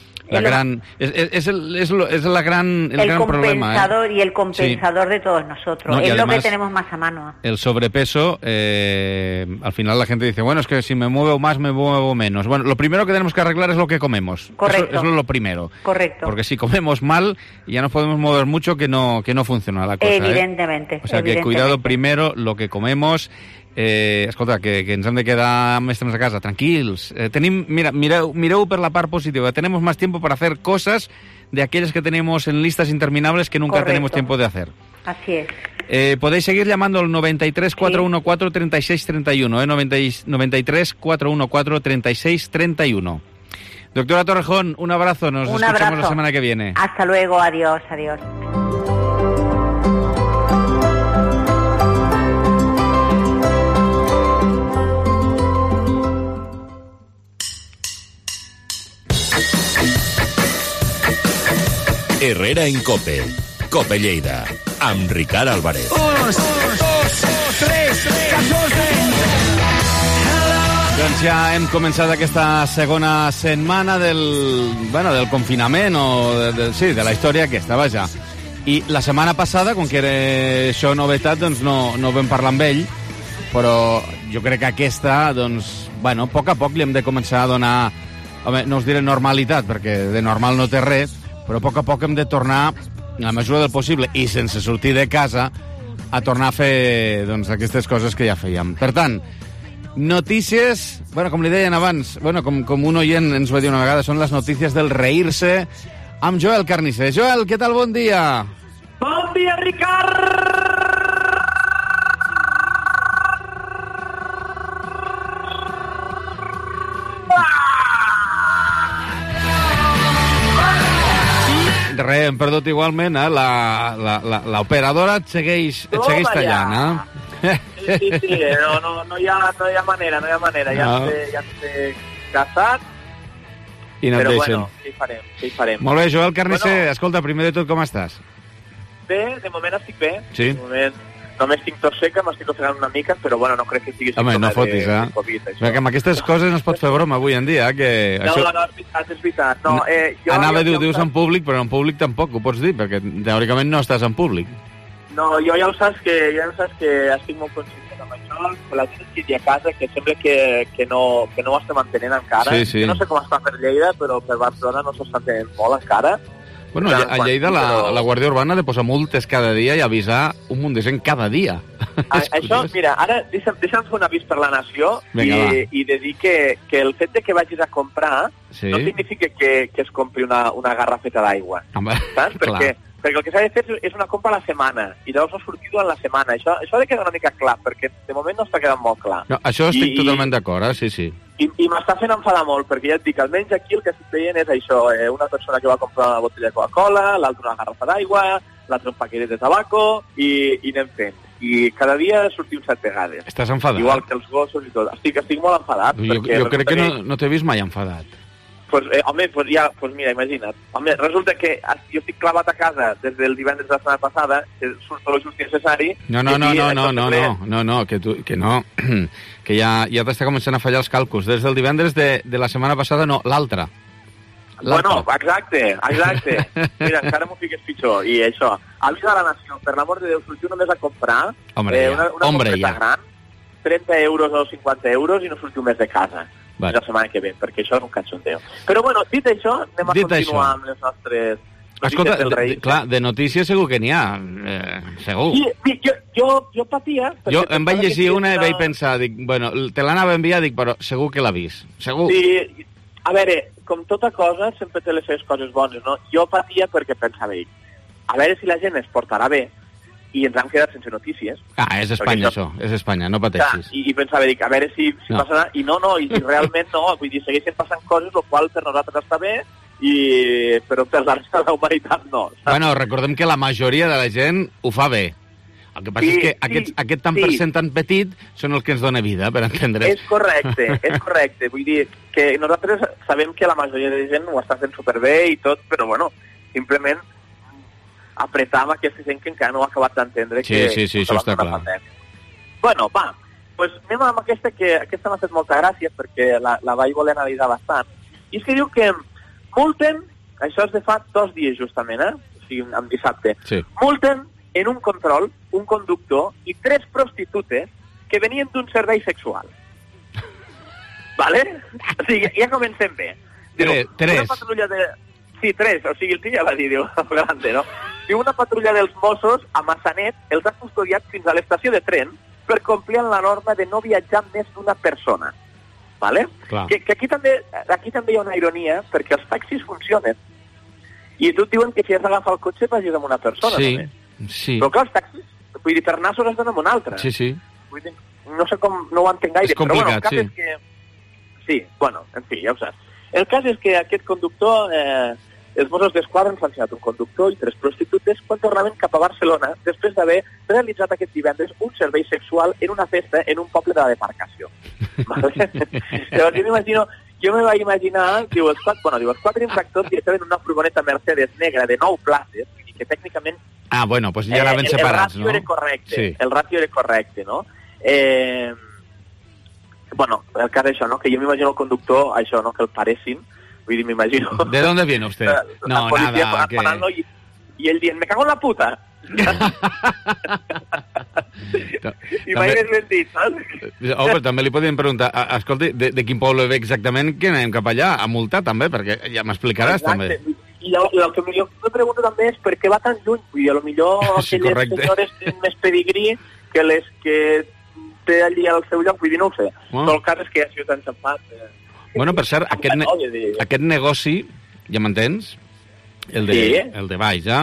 gran problema. Y el compensador de todos nosotros. Es lo que tenemos más a mano. El sobrepeso, al final la gente dice, bueno, es que si me muevo más, me muevo menos. Bueno, lo primero que tenemos que arreglar es lo que comemos. Correcto. Eso es lo primero. Correcto. Porque si comemos mal, ya nos podemos mover mucho que no funciona la cosa. Evidentemente. O sea, que cuidado primero lo que comemos. Escolta, que ens hem de quedar més temps a casa, tranquils. Mireu per la part positiva. Tenemos más tiempo para hacer cosas de aquellas que tenemos en listas interminables que nunca tenemos tiempo de hacer. Así es. Podéis seguir llamando al 93 414 36 31, 93 414 36 31. Doctora Torrejón, un abrazo. Nos escuchamos la semana que viene. Hasta luego. Adiós. Herrera en COPE. COPE Lleida. Amb Ricard Álvarez. 1, 2, 3, 14. Doncs ja hem començat aquesta segona setmana del confinament o de la història aquesta, vaja. I la setmana passada, com que era això novetat, doncs no vam parlar amb ell, però jo crec que aquesta, doncs, a poc a poc li hem de començar a donar, no us diré normalitat, perquè de normal no té res, però a poc hem de tornar, a la mesura del possible, i sense sortir de casa, a tornar a fer aquestes coses que ja fèiem. Per tant, notícies, com li deien abans, com un oient ens va dir una vegada, són les notícies del reírse amb Joel Carnicer. Joel, què tal? Bon dia. Bon dia, Ricard! Hem perdut igualment, l'operadora et segueix tallant, Sí, no hi ha manera, ja t'he casat, però què hi farem? Molt bé, Joel Carnicer, escolta, primer de tot, com estàs? Bé, de moment estic bé, sí? De moment només tinc tos seca, m'estic ofegant una mica, però no crec que sigui símptoma de Covid. Perquè amb aquestes coses no es pot fer broma avui en dia, que... No, és veritat. Anava a dir, ho dius en públic, però en públic tampoc ho pots dir, perquè teòricament no estàs en públic. No, jo ja ho saps que estic molt conscient amb això, però la gent que hi a casa, que sembla que no ho estem entenent encara. Sí. Jo no sé com està per Lleida, però per Barcelona no s'està entenent molt encara. Bueno, a Lleida la Guàrdia Urbana ha de posar multes cada dia i avisar un munt de gent cada dia. Això, mira, ara deixa'm fer un avís per la nació. Venga, i de dir que el fet de que vagis a comprar no significa que es compri una garrafeta d'aigua. Saps? Perquè el que s'ha de fer és una compra a la setmana i llavors no sortir durant la setmana. Això ha de quedar una mica clar, perquè de moment no està quedant molt clar. No, això estic totalment d'acord, sí. I m'està fent enfadar molt, perquè ja et dic, almenys aquí el que estic veient és això, una persona que va comprar una botella de Coca-Cola, l'altra una garrafa d'aigua, l'altre un paquet de tabaco, i anem fent. I cada dia sortim 7 vegades. Estàs enfadat? Igual que els gossos i tot. Estic molt enfadat. Jo crec que no t'he vist mai enfadat. Mira, imagina't. Home, resulta que jo estic clavat a casa des del divendres de la setmana passada, que surt tot el just necessari... No, que no, que ja t'està començant a fallar els càlculs. Des del divendres de la setmana passada, no, l'altra. Bueno, exacte. Mira, encara m'ho fiques pitjor. I això, avisa a la nació, per l'amor de Déu, sortiu només a comprar una compreta gran, 30 euros o 50 euros, i no sortiu més de casa. Vale. La setmana que ve, perquè això és un cachondeo. Però bueno, dit això, anem a continuar amb les nostres notícies del rei. Clar, de notícies segur que n'hi ha, segur. Sí, jo patia... Jo em vaig llegir una i vaig pensar, te l'anava a enviar, però segur que l'ha vist, segur. Sí, a veure, com tota cosa, sempre té les seves coses bones, no? Jo patia perquè pensava, a veure si la gent es portarà bé, i ens hem quedat sense notícies. És Espanya, això, és Espanya, no pateixis. I pensava, a veure si passarà, i i realment no, vull dir, segueixen passant coses, el qual per nosaltres està bé, però per la resta de la humanitat no. Bueno, recordem que la majoria de la gent ho fa bé. El que passa és que aquest tant per cent tan petit són els que ens dona vida, per entendre's. És correcte. Vull dir que nosaltres sabem que la majoria de gent ho està fent superbé i tot, però bueno, simplement apretar amb aquesta gent que encara no ha acabat d'entendre que... Sí, això està clar. Bueno, doncs anem amb aquesta, que aquesta m'ha fet molta gràcia perquè la vaig voler analitzar bastant. I és que diu que multen, això és de fa 2 dies justament, o sigui, en dissabte, multen en un control un conductor i 3 prostitutes que venien d'un servei sexual. Vale? O sigui, ja comencem bé. 3. Una patrulla de... Sí, 3, o sigui, el tio ja va dir, grande, no? I una patrulla dels Mossos a Massanet els ha custodiat fins a l'estació de tren per complir amb la norma de no viatjar més d'una persona. Vale? Que aquí també hi ha una ironia, perquè els taxis funcionen. I tu et diuen que si has d'agafar el cotxe vagis amb una persona, només. Sí. Però clar, els taxis, vull dir, per anar sols has d'anar amb una altra. Sí. Vull dir, no sé com, no ho entenc gaire. És complicat, però bueno, el cap és que... Sí, bueno, en fi, ja ho saps. El cas és que aquest conductor, els Mossos d'Esquadra ens han ensenyat un conductor i 3 prostitutes quan tornaven cap a Barcelona després d'haver realitzat aquest divendres un servei sexual en una festa en un poble de la demarcació. Vale? Llavors jo me vaig imaginar, els 4 infractors que estaven en una furgoneta Mercedes negra de 9 places, i que tècnicament... Ah, bueno, doncs ja anaven separats, no? El ràtio era correcte, sí. El ràtio era correcte, no? Bueno, el cas d'això, no? Que jo m'imagino el conductor, això, no? Que el paressin, vull dir, m'imagino... ¿De dónde viene usted? No, nada, que... I ell dient, me cago en la puta! I mai més ben dit, saps? Però també li podíem preguntar, escolti, de quin poble ve exactament que anem cap allà? A multar també, perquè ja m'explicaràs també. I el que millor me pregunto també és per què va tan lluny. Vull dir, potser aquelles senyores tenen més pedigrí que les que té allí al seu lloc, vull dir, no ho sé. Però el cas és que ja ha sigut enxampat. Bueno, per cert, aquest negoci, ja m'entens? El de baix, ja?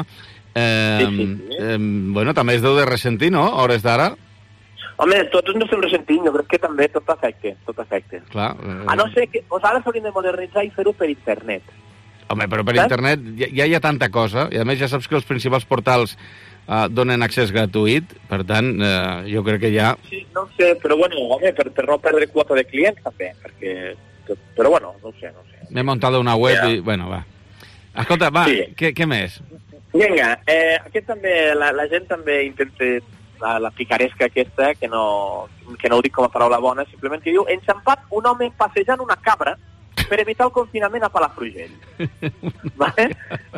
Bueno, també es deu de ressentir, no? A hores d'ara? Home, tots ens estem ressentint, jo crec que també tot afecta. Clar. A no ser que... ara s'haurien de modernitzar i fer-ho per internet. Home, però per internet ja hi ha tanta cosa, i a més ja saps que els principals portals donen accés gratuït, per tant, jo crec que ja... Sí, no sé, però bueno, home, per no perdre quota de clients també, perquè... Però bueno, no sé. M'he muntat una web i... Bueno, va. Escolta, va, sí. Què més? Vinga, aquest també, la gent també intenta la picaresca aquesta, que no ho dic com a paraula bona, simplement que diu, enxampat un home passejant una cabra per evitar el confinament a Palafrugell. Vale?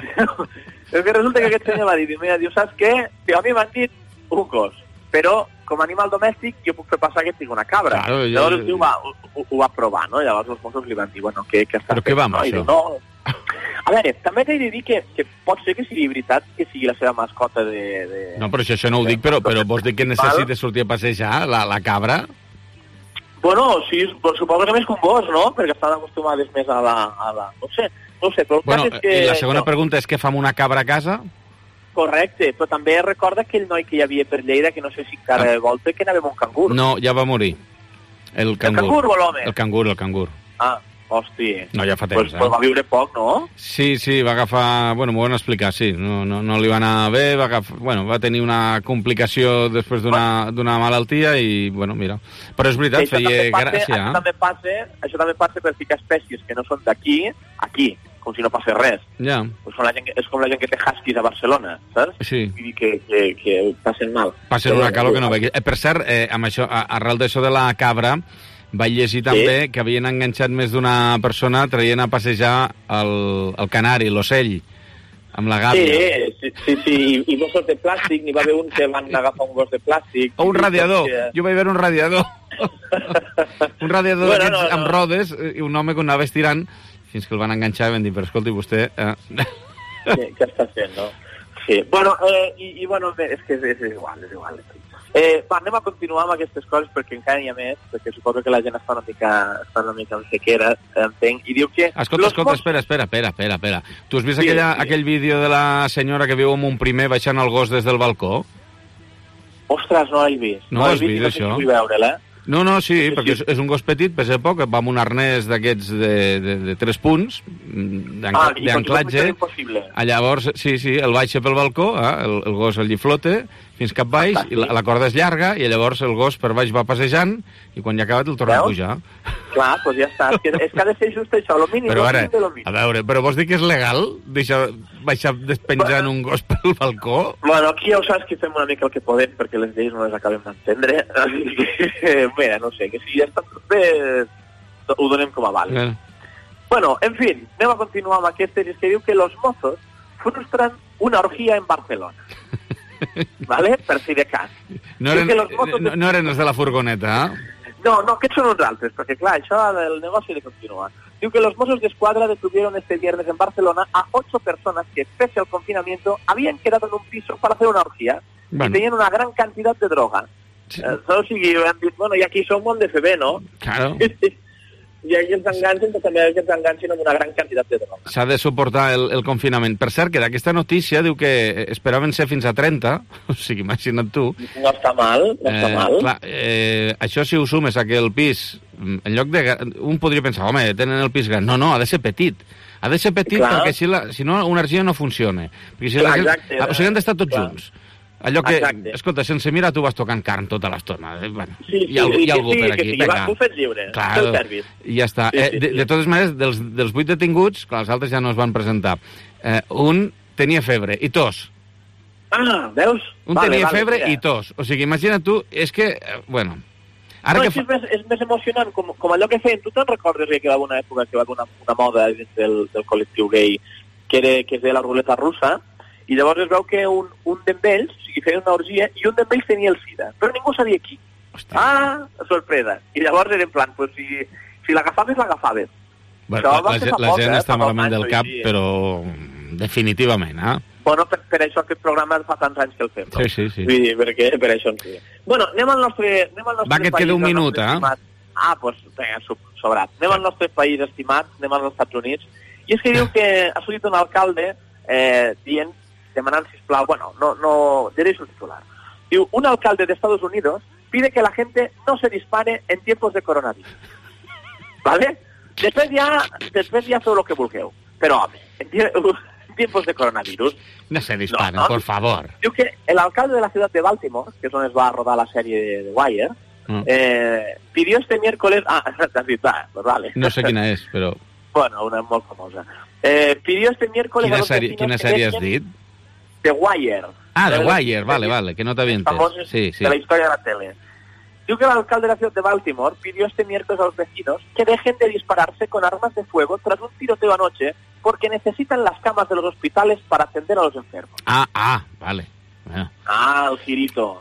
És que resulta que aquest senyor va dir, mira, diu, saps què? Que a mi m'han dit un gos, però com a animal domèstic jo puc fer passar que tinc una cabra. Claro, llavors el tio ho va provar, no? Llavors els Mossos li van dir, bueno, què està fent? Però què va amb això? No. A veure, també t'he de dir que pot ser que sigui veritat que sigui la seva mascota de... No, però això no ho dic, però vols dir que necessita sortir a passejar la cabra? Bueno, sí, suposo que més que un gos, no? Perquè estan acostumades més a la... No sé, però el cas és que... I la segona pregunta és què fa amb una cabra a casa? Correcte, però també recorda aquell noi que hi havia per Lleida, que no sé si encara volta, que anava amb un cangur. No, ja va morir. El cangur. El cangur o l'home? El cangur. Ah, hòstia. No, ja fa temps, pues va viure poc, no? Sí, va agafar... Bueno, m'ho van explicar, sí. No li va anar bé, va tenir una complicació després d'una malaltia i, bueno, mira. Però és veritat, feia gràcia. Això també passa per ficar espècies que no són d'aquí, aquí, com si no passés res. Ja. És com la gent que té huskies a Barcelona, saps? Sí. Vull dir que passen mal. Passen una calor que no veig. Per cert, amb això, arrel d'això de la cabra, vaig llegir també que havien enganxat més d'una persona traient a passejar el canari, l'ocell, amb la gàbia. Sí, i gossos de plàstic, n'hi va haver un que van agafar un gos de plàstic. O un radiador, jo vaig veure un radiador. Un radiador d'aquests amb rodes, i un home que anava estirant, fins que el van enganxar i van dir, però escolti, vostè... Sí, què està fent, no? Sí, bueno, és que és igual. Anem a continuar amb aquestes coses perquè encara hi ha més, perquè suposo que la gent està una mica en sequera, entenc, i diu que... Escolta, espera. Tu has vist aquell vídeo de la senyora que viu amb un primer baixant el gos des del balcó? Ostres, no l'he vist. No l'has vist, això? No sé si vull veure'l, No, sí, perquè és un gos petit, pesa poc, va amb un arnès d'aquests de 3 punts, d'anclatge. Llavors, sí, el baixa pel balcó, el gos allí flota, fins cap baix, i la corda és llarga, i llavors el gos per baix va passejant, i quan ja ha acabat el torna a pujar. Clar, doncs ja està. És que ha de ser just això, lo mínim. Però ara, a veure, però vols dir que és legal baixar despenjant un gos pel balcó? Bueno, aquí ja ho saps que fem una mica el que podem, perquè les lleis no les acabem d'entendre. Mira, no sé, que si ja està tot bé, ho donem com a vàlid. Bueno, en fi, anem a continuar amb aquestes, i és que diu que los mozos frustran una orgía en Barcelona. ¿Vale? Per si de cas. No eren els de la furgoneta, No, aquests són uns altres, perquè clar, això del negoci de continuar. Diu que los Mossos d'Esquadra detuvieron este viernes en Barcelona a 8 personas que, pese al confinamiento, habían quedado en un piso para hacer una orgía y tenían una gran cantidad de droga. Sí. O sigui, han dit, bueno, i aquí som on de fer bé, no? Claro. I aquí ens enganxen, però també que ens enganxen amb una gran quantitat de droga. S'ha de suportar el confinament. Per cert, que d'aquesta notícia diu que esperaven ser fins a 30, o sigui, imagina't tu. No està mal, Clar, això si ho sumes a que el pis en lloc de... Un podria pensar, home, tenen el pis gran. No, ha de ser petit. Ha de ser petit perquè si no, una energia no funciona. Perquè si exacte. O sigui, han d'estar tots junts. Allò que, escolta, sense mirar tu vas tocant carn tota l'estona. Bueno, hi ha algú per aquí. Sí, que bufet lliure. Clar, i ja està. De totes maneres, dels 8 detinguts, clar, els altres ja no es van presentar. Un tenia febre i tos. Ah, veus? Un tenia febre i tos. O sigui, imagina't tu, és que, bueno... És més emocionant, com allò que feien. Tu te'n recordes que va haver una època que va haver una moda del col·lectiu gay que es deia la ruleta russa, i llavors es veu que un d'ells, o sigui, feia una orgia, i un d'ells tenia el sida, però ningú sabia qui. Hòstia. Ah, sorpresa. I llavors era en plan, pues, si l'agafaves, l'agafaves. Bueno, la gent està malament del cap, però definitivament, Bueno, per això aquest programa fa tants anys que el fem, no? Sí. Vull dir, perquè per això en sí. Bueno, anem al nostre va, que et queda un minut, Doncs, vinga, sobrat. Anem al nostre país estimat, anem als Estats Units, i és que diu que ha sortit un alcalde demanant, sisplau, bueno, no, deixo el titular. Diu, un alcalde de Estados Unidos pide que la gente no se dispare en tiempos de coronavirus. ¿Vale? Després ja feu lo que vulgueu. Però, home, en tiempos de coronavirus... No se disparen, por favor. Diu que el alcalde de la ciudad de Baltimore, que és on es va rodar la sèrie de Wire, pidió este miércoles... t'has dit, pues vale. No sé quina és, però... Bueno, una molt famosa. Pidió este miércoles... Quina sèrie has dit? The Wire. The Wire, vale, que no t'havia entès. Sí. De la historia de la tele. Diu que el alcalde de la ciudad de Baltimore pidió este miércoles a los vecinos que dejen de dispararse con armas de fuego tras un tiroteo anoche porque necesitan las camas de los hospitales para atender a los enfermos. Vale. Bueno. El girito.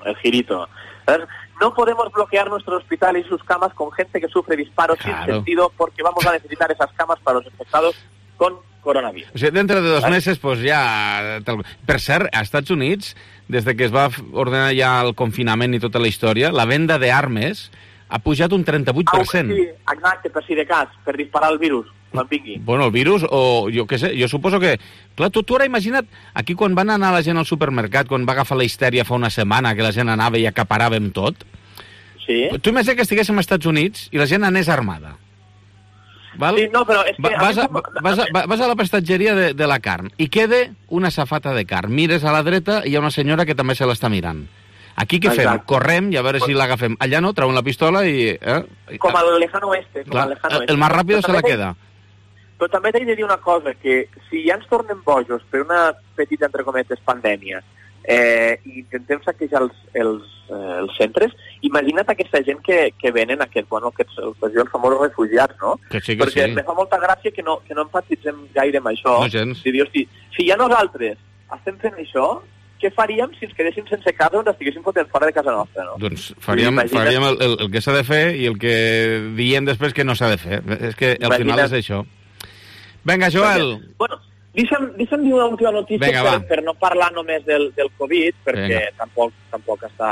No podemos bloquear nuestros hospitales y sus camas con gente que sufre disparos sin sentido porque vamos a necesitar esas camas para los infectados con coronavirus. O sigui, dentro de 2 mesos, pues ja... Per cert, als Estats Units, des que es va ordenar ja el confinament i tota la història, la venda d'armes ha pujat un 38%. Sí, exacte, per si de cas, per disparar el virus, quan vingui. Bueno, el virus, o jo què sé, jo suposo que... Clar, tu ara imagina't, aquí quan van anar la gent al supermercat, quan va agafar la histèria fa una setmana, que la gent anava i acaparàvem tot, tu imagina que estiguéssim als Estats Units i la gent anés armada. Val? Sí, no, però és que... Vas a la prestatgeria de la carn i queda una safata de carn. Mires a la dreta i hi ha una senyora que també se l'està mirant. Aquí què fem? Correm i a veure si l'agafem. Allà no, trauen la pistola i... Com al lejano oeste. El más ràpido se la queda. Però també t'he de dir una cosa, que si ja ens tornem bojos per una petita, entre cometes, pandèmia, i intentem saquejar els centres, imagina't aquesta gent que venen, aquests famosos refugiats, no? Perquè me fa molta gràcia que no empatitzem gaire amb això. No gens. Si ja nosaltres estem fent això, què faríem si ens quedéssim sense casa o ens estiguéssim fotent fora de casa nostra, no? Doncs faríem el que s'ha de fer i el que diem després que no s'ha de fer. És que al final és això. Vinga, Joel. Bueno, deixa'm dir una última notícia per no parlar només del Covid, perquè tampoc està...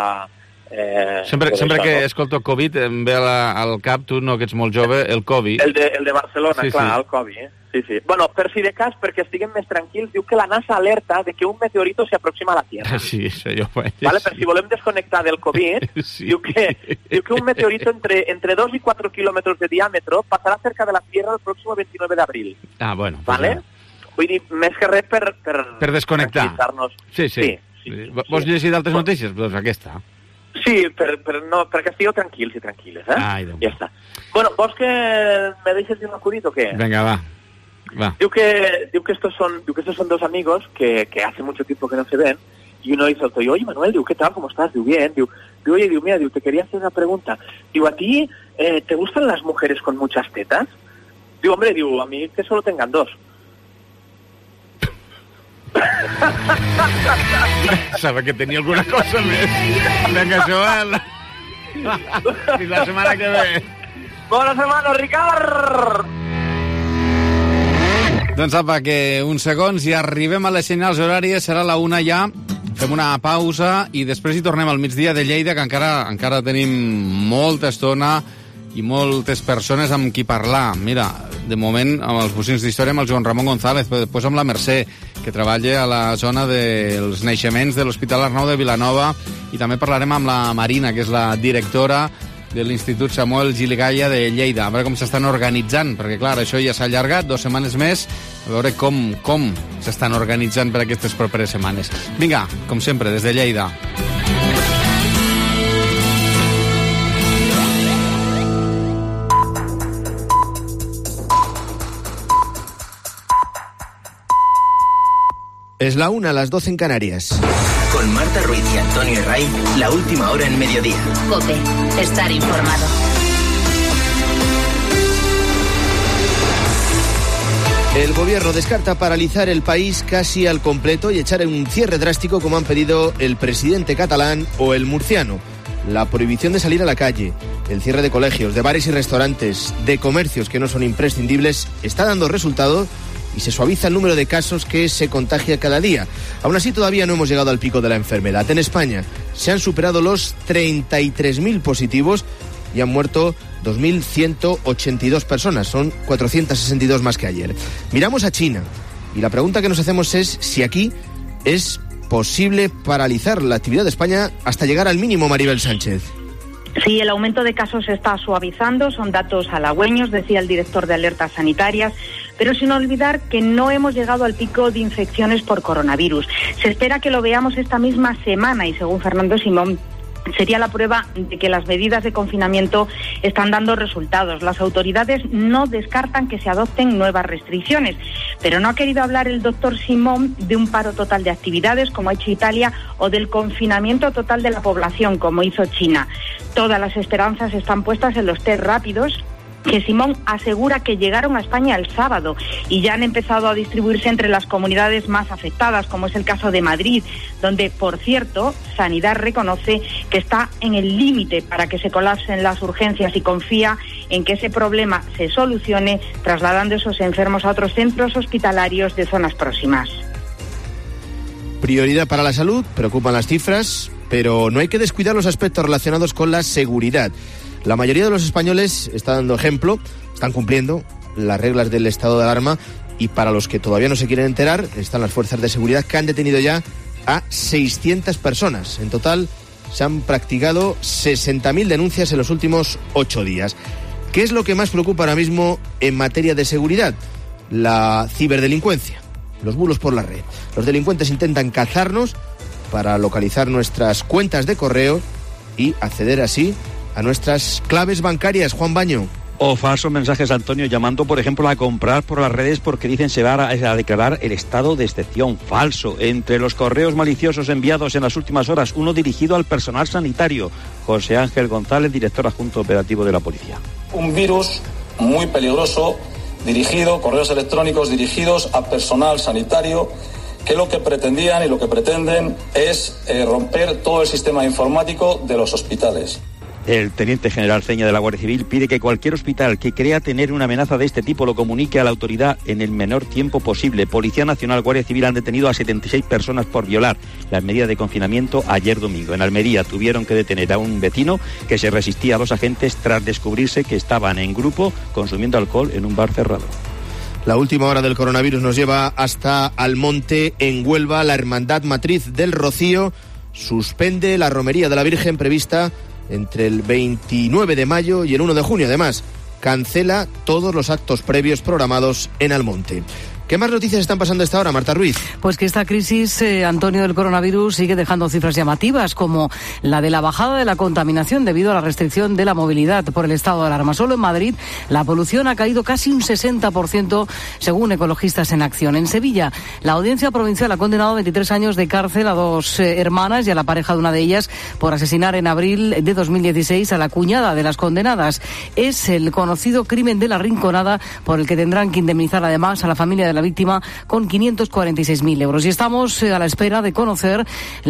Sempre que escolto Covid em ve al cap, tu no, que ets molt jove, el Covid. El de Barcelona, clar, el Covid. Sí. Bueno, per si de cas, perquè estiguem més tranquils, diu que la NASA alerta de que un meteorito se aproxima a la Tierra. Sí, això jo ho veig. Vale, per si volem desconnectar del Covid, diu que un meteorito entre 2 y 4 kilómetros de diámetro pasará cerca de la Tierra el próximo 29 de abril. Bueno. Vale? Vull dir, més que res per desconnectar. Sí. Vols llegir d'altres notícies? Doncs aquesta. Sí, perquè estigueu tranquils i tranquil·les, doncs. Ja està. Bueno, vols que me deixes dir un acudit o què? Venga, va. Diu que estos son dos amigos que hace mucho tiempo que no se ven, y uno dice al otro, oye Manuel, diu, ¿qué tal? ¿Cómo estás? Diu, bien. Diu, oye, mira, te quería hacer una pregunta. Diu, ¿a ti te gustan las mujeres con muchas tetas? Diu, hombre, diu, a mí que solo tengan 2. Sabe que tenía alguna cosa més. Venga, Joel. Fins la setmana que ve. Bona setmana, Ricard! Doncs apa, que uns segons i arribem a les senyals horàries, serà la 1 ja, fem una pausa i després hi tornem al migdia de Lleida, que encara tenim molta estona i moltes persones amb qui parlar. Mira, de moment, amb els bocins d'història, amb el Joan Ramon González, però després amb la Mercè, que treballa a la zona dels naixements de l'Hospital Arnau de Vilanova, i també parlarem amb la Marina, que és la directora de l'Institut Samuel Giligaya de Lleida. A veure com s'estan organitzant, perquè clar, això ja s'ha allargat 2 setmanes més, a veure com s'estan organitzant per aquestes properes setmanes. Vinga, com sempre, des de Lleida. Es la 1, a las 12 en Canarias. Con Marta Ruiz y Antonio Herray, la última hora en mediodía. COPE, estar informado. El gobierno descarta paralizar el país casi al completo y echar un cierre drástico como han pedido el presidente catalán o el murciano. La prohibición de salir a la calle, el cierre de colegios, de bares y restaurantes, de comercios que no son imprescindibles, está dando resultado y se suaviza el número de casos que se contagia cada día. Aún así, todavía no hemos llegado al pico de la enfermedad. En España se han superado los 33.000 positivos y han muerto 2.182 personas. Son 462 más que ayer. Miramos a China y la pregunta que nos hacemos es si aquí es posible paralizar la actividad de España hasta llegar al mínimo, Maribel Sánchez. Sí, el aumento de casos se está suavizando, son datos halagüeños, decía el director de Alertas Sanitarias, pero sin olvidar que no hemos llegado al pico de infecciones por coronavirus. Se espera que lo veamos esta misma semana y, según Fernando Simón, sería la prueba de que las medidas de confinamiento están dando resultados. Las autoridades no descartan que se adopten nuevas restricciones, pero no ha querido hablar el doctor Simón de un paro total de actividades, como ha hecho Italia, o del confinamiento total de la población, como hizo China. Todas las esperanzas están puestas en los test rápidos, que Simón asegura que llegaron a España el sábado y ya han empezado a distribuirse entre las comunidades más afectadas, como es el caso de Madrid, donde, por cierto, Sanidad reconoce que está en el límite para que se colapsen las urgencias y confía en que ese problema se solucione trasladando esos enfermos a otros centros hospitalarios de zonas próximas. Prioridad para la salud, preocupan las cifras, pero no hay que descuidar los aspectos relacionados con la seguridad. La mayoría de los españoles está dando ejemplo, están cumpliendo las reglas del estado de alarma y para los que todavía no se quieren enterar están las fuerzas de seguridad que han detenido ya a 600 personas. En total se han practicado 60.000 denuncias en los últimos 8 días. ¿Qué es lo que más preocupa ahora mismo en materia de seguridad? La ciberdelincuencia, los bulos por la red. Los delincuentes intentan cazarnos para localizar nuestras cuentas de correo y acceder así a nuestras claves bancarias. Juan Baño. O falsos mensajes, Antonio, llamando, por ejemplo, a comprar por las redes porque dicen se va a declarar el estado de excepción. Falso. Entre los correos maliciosos enviados en las últimas horas, uno dirigido al personal sanitario. José Ángel González, director adjunto operativo de la policía. Un virus muy peligroso correos electrónicos dirigidos a personal sanitario, que lo que pretendían y lo que pretenden es romper todo el sistema informático de los hospitales. El teniente general Ceña de la Guardia Civil pide que cualquier hospital que crea tener una amenaza de este tipo lo comunique a la autoridad en el menor tiempo posible. Policía Nacional, Guardia Civil han detenido a 76 personas por violar las medidas de confinamiento ayer domingo. En Almería tuvieron que detener a un vecino que se resistía a los agentes tras descubrirse que estaban en grupo consumiendo alcohol en un bar cerrado. La última hora del coronavirus nos lleva hasta Almonte, en Huelva. La Hermandad Matriz del Rocío suspende la romería de la Virgen prevista entre el 29 de mayo y el 1 de junio. Además, cancela todos los actos previos programados en Almonte. ¿Qué más noticias están pasando a esta hora, Marta Ruiz? Pues que esta crisis, Antonio, del coronavirus sigue dejando cifras llamativas, como la de la bajada de la contaminación debido a la restricción de la movilidad por el estado de alarma. Solo en Madrid la polución ha caído casi un 60%, según Ecologistas en Acción. En Sevilla, la Audiencia Provincial ha condenado a 23 años de cárcel a 2 hermanas y a la pareja de una de ellas por asesinar en abril de 2016 a la cuñada de las condenadas. Es el conocido crimen de la Rinconada, por el que tendrán que indemnizar además a la familia de la víctima con 546.000 euros. Y estamos a la espera de conocer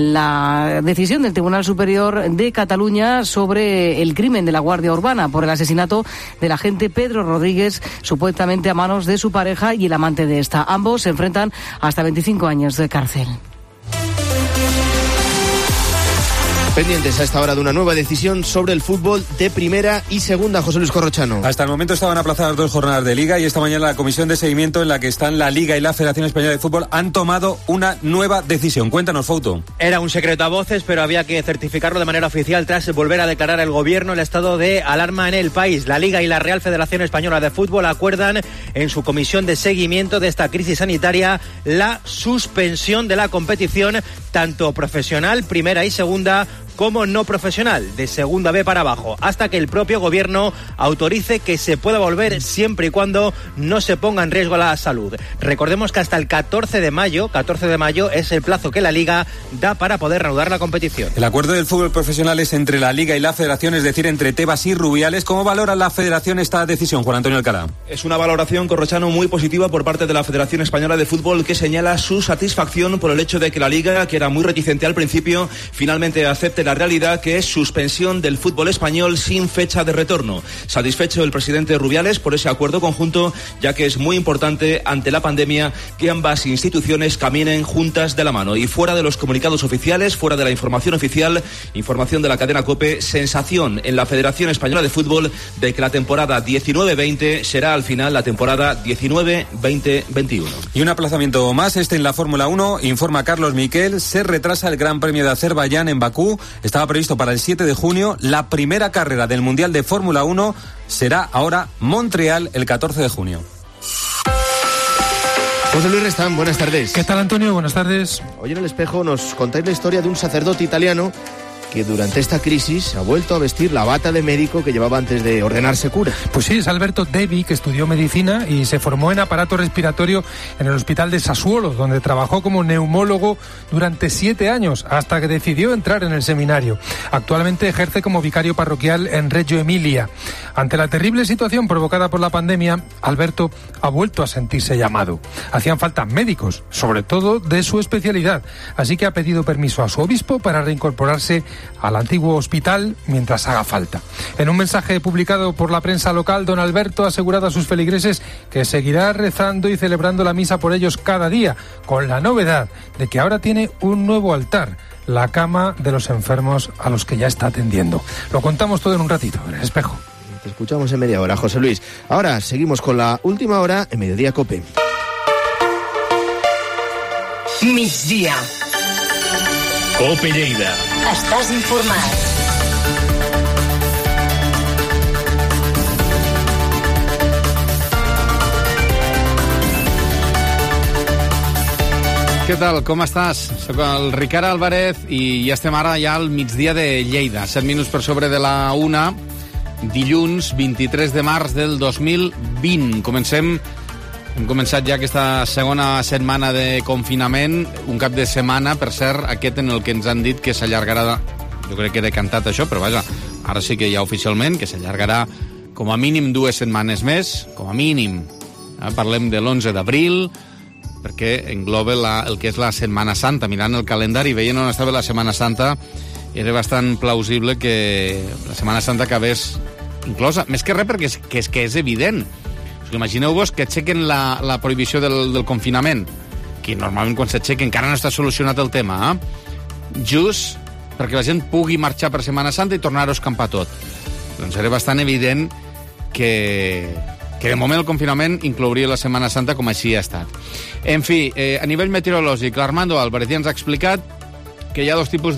la decisión del Tribunal Superior de Cataluña sobre el crimen de la Guardia Urbana por el asesinato del agente Pedro Rodríguez, supuestamente a manos de su pareja y el amante de esta. Ambos se enfrentan hasta 25 años de cárcel. Pendientes a esta hora de una nueva decisión sobre el fútbol de primera y segunda. José Luis Corrochano. Hasta el momento estaban aplazadas 2 jornadas de Liga y esta mañana la comisión de seguimiento en la que están la Liga y la Federación Española de Fútbol han tomado una nueva decisión. Cuéntanos, Fouto. Era un secreto a voces, pero había que certificarlo de manera oficial tras volver a declarar el gobierno el estado de alarma en el país. La Liga y la Real Federación Española de Fútbol acuerdan en su comisión de seguimiento de esta crisis sanitaria la suspensión de la competición tanto profesional, primera y segunda, como no profesional, de segunda B para abajo, hasta que el propio gobierno autorice que se pueda volver siempre y cuando no se ponga en riesgo la salud. Recordemos que hasta el 14 de mayo es el plazo que la Liga da para poder reanudar la competición. El acuerdo del fútbol profesional es entre la Liga y la Federación, es decir, entre Tebas y Rubiales. ¿Cómo valora la Federación esta decisión, Juan Antonio Alcalá? Es una valoración, Corrochano, muy positiva por parte de la Federación Española de Fútbol, que señala su satisfacción por el hecho de que la Liga, que era muy reticente al principio, finalmente acepte la realidad, que es suspensión del fútbol español sin fecha de retorno. Satisfecho el presidente Rubiales por ese acuerdo conjunto, ya que es muy importante ante la pandemia que ambas instituciones caminen juntas de la mano. Y fuera de los comunicados oficiales, fuera de la información oficial, información de la cadena COPE, sensación en la Federación Española de Fútbol de que la temporada 19-20 será al final la temporada 19-20-21. Y un aplazamiento más, en la Fórmula 1, informa Carlos Miquel, se retrasa el Gran Premio de Azerbaiyán en Bakú. Estaba previsto para el 7 de junio. La primera carrera del Mundial de Fórmula 1 será ahora Montreal el 14 de junio. José Luis Restán, buenas tardes. ¿Qué tal, Antonio? Buenas tardes. Hoy en El Espejo nos contáis la historia de un sacerdote italiano que durante esta crisis ha vuelto a vestir la bata de médico que llevaba antes de ordenarse cura. Pues sí, es Alberto Devi, que estudió medicina y se formó en aparato respiratorio en el hospital de Sassuolo, donde trabajó como neumólogo durante 7 años, hasta que decidió entrar en el seminario. Actualmente ejerce como vicario parroquial en Reggio Emilia. Ante la terrible situación provocada por la pandemia, Alberto ha vuelto a sentirse llamado. Hacían falta médicos, sobre todo de su especialidad, así que ha pedido permiso a su obispo para reincorporarse al antiguo hospital mientras haga falta. En un mensaje publicado por la prensa local, don Alberto ha asegurado a sus feligreses que seguirá rezando y celebrando la misa por ellos cada día, con la novedad de que ahora tiene un nuevo altar, la cama de los enfermos a los que ya está atendiendo. Lo contamos todo en un ratito, en El Espejo. Te escuchamos en media hora, José Luis. Ahora seguimos con la última hora en Mediodía COPE. Migdia. COPE Lleida. Estàs informat. Què tal, com estàs? Soc el Ricard Álvarez i ja estem ara ja al migdia de Lleida. 7 minuts per sobre de la 1, dilluns 23 de març del 2020. Hem començat ja aquesta segona setmana de confinament, un cap de setmana, per cert, aquest en el que ens han dit que s'allargarà, jo crec que he decantat això, però vaja, ara sí que ja oficialment, que s'allargarà com a mínim 2 setmanes més, com a mínim. Parlem de l'11 d'abril, perquè engloba el que és la Setmana Santa. Mirant el calendari, veient on estava la Setmana Santa, era bastant plausible que la Setmana Santa acabés inclosa. Més que res perquè és evident. Imagineu-vos que aixequen la prohibició del confinament, que normalment quan s'aixeca encara no està solucionat el tema, just perquè la gent pugui marxar per Setmana Santa i tornar-ho a escampar tot. Doncs era bastant evident que de moment el confinament inclouria la Setmana Santa, com així ha estat. En fi, a nivell meteorològic, l'Armando Álvarez ja ens ha explicat que hi ha dos tipus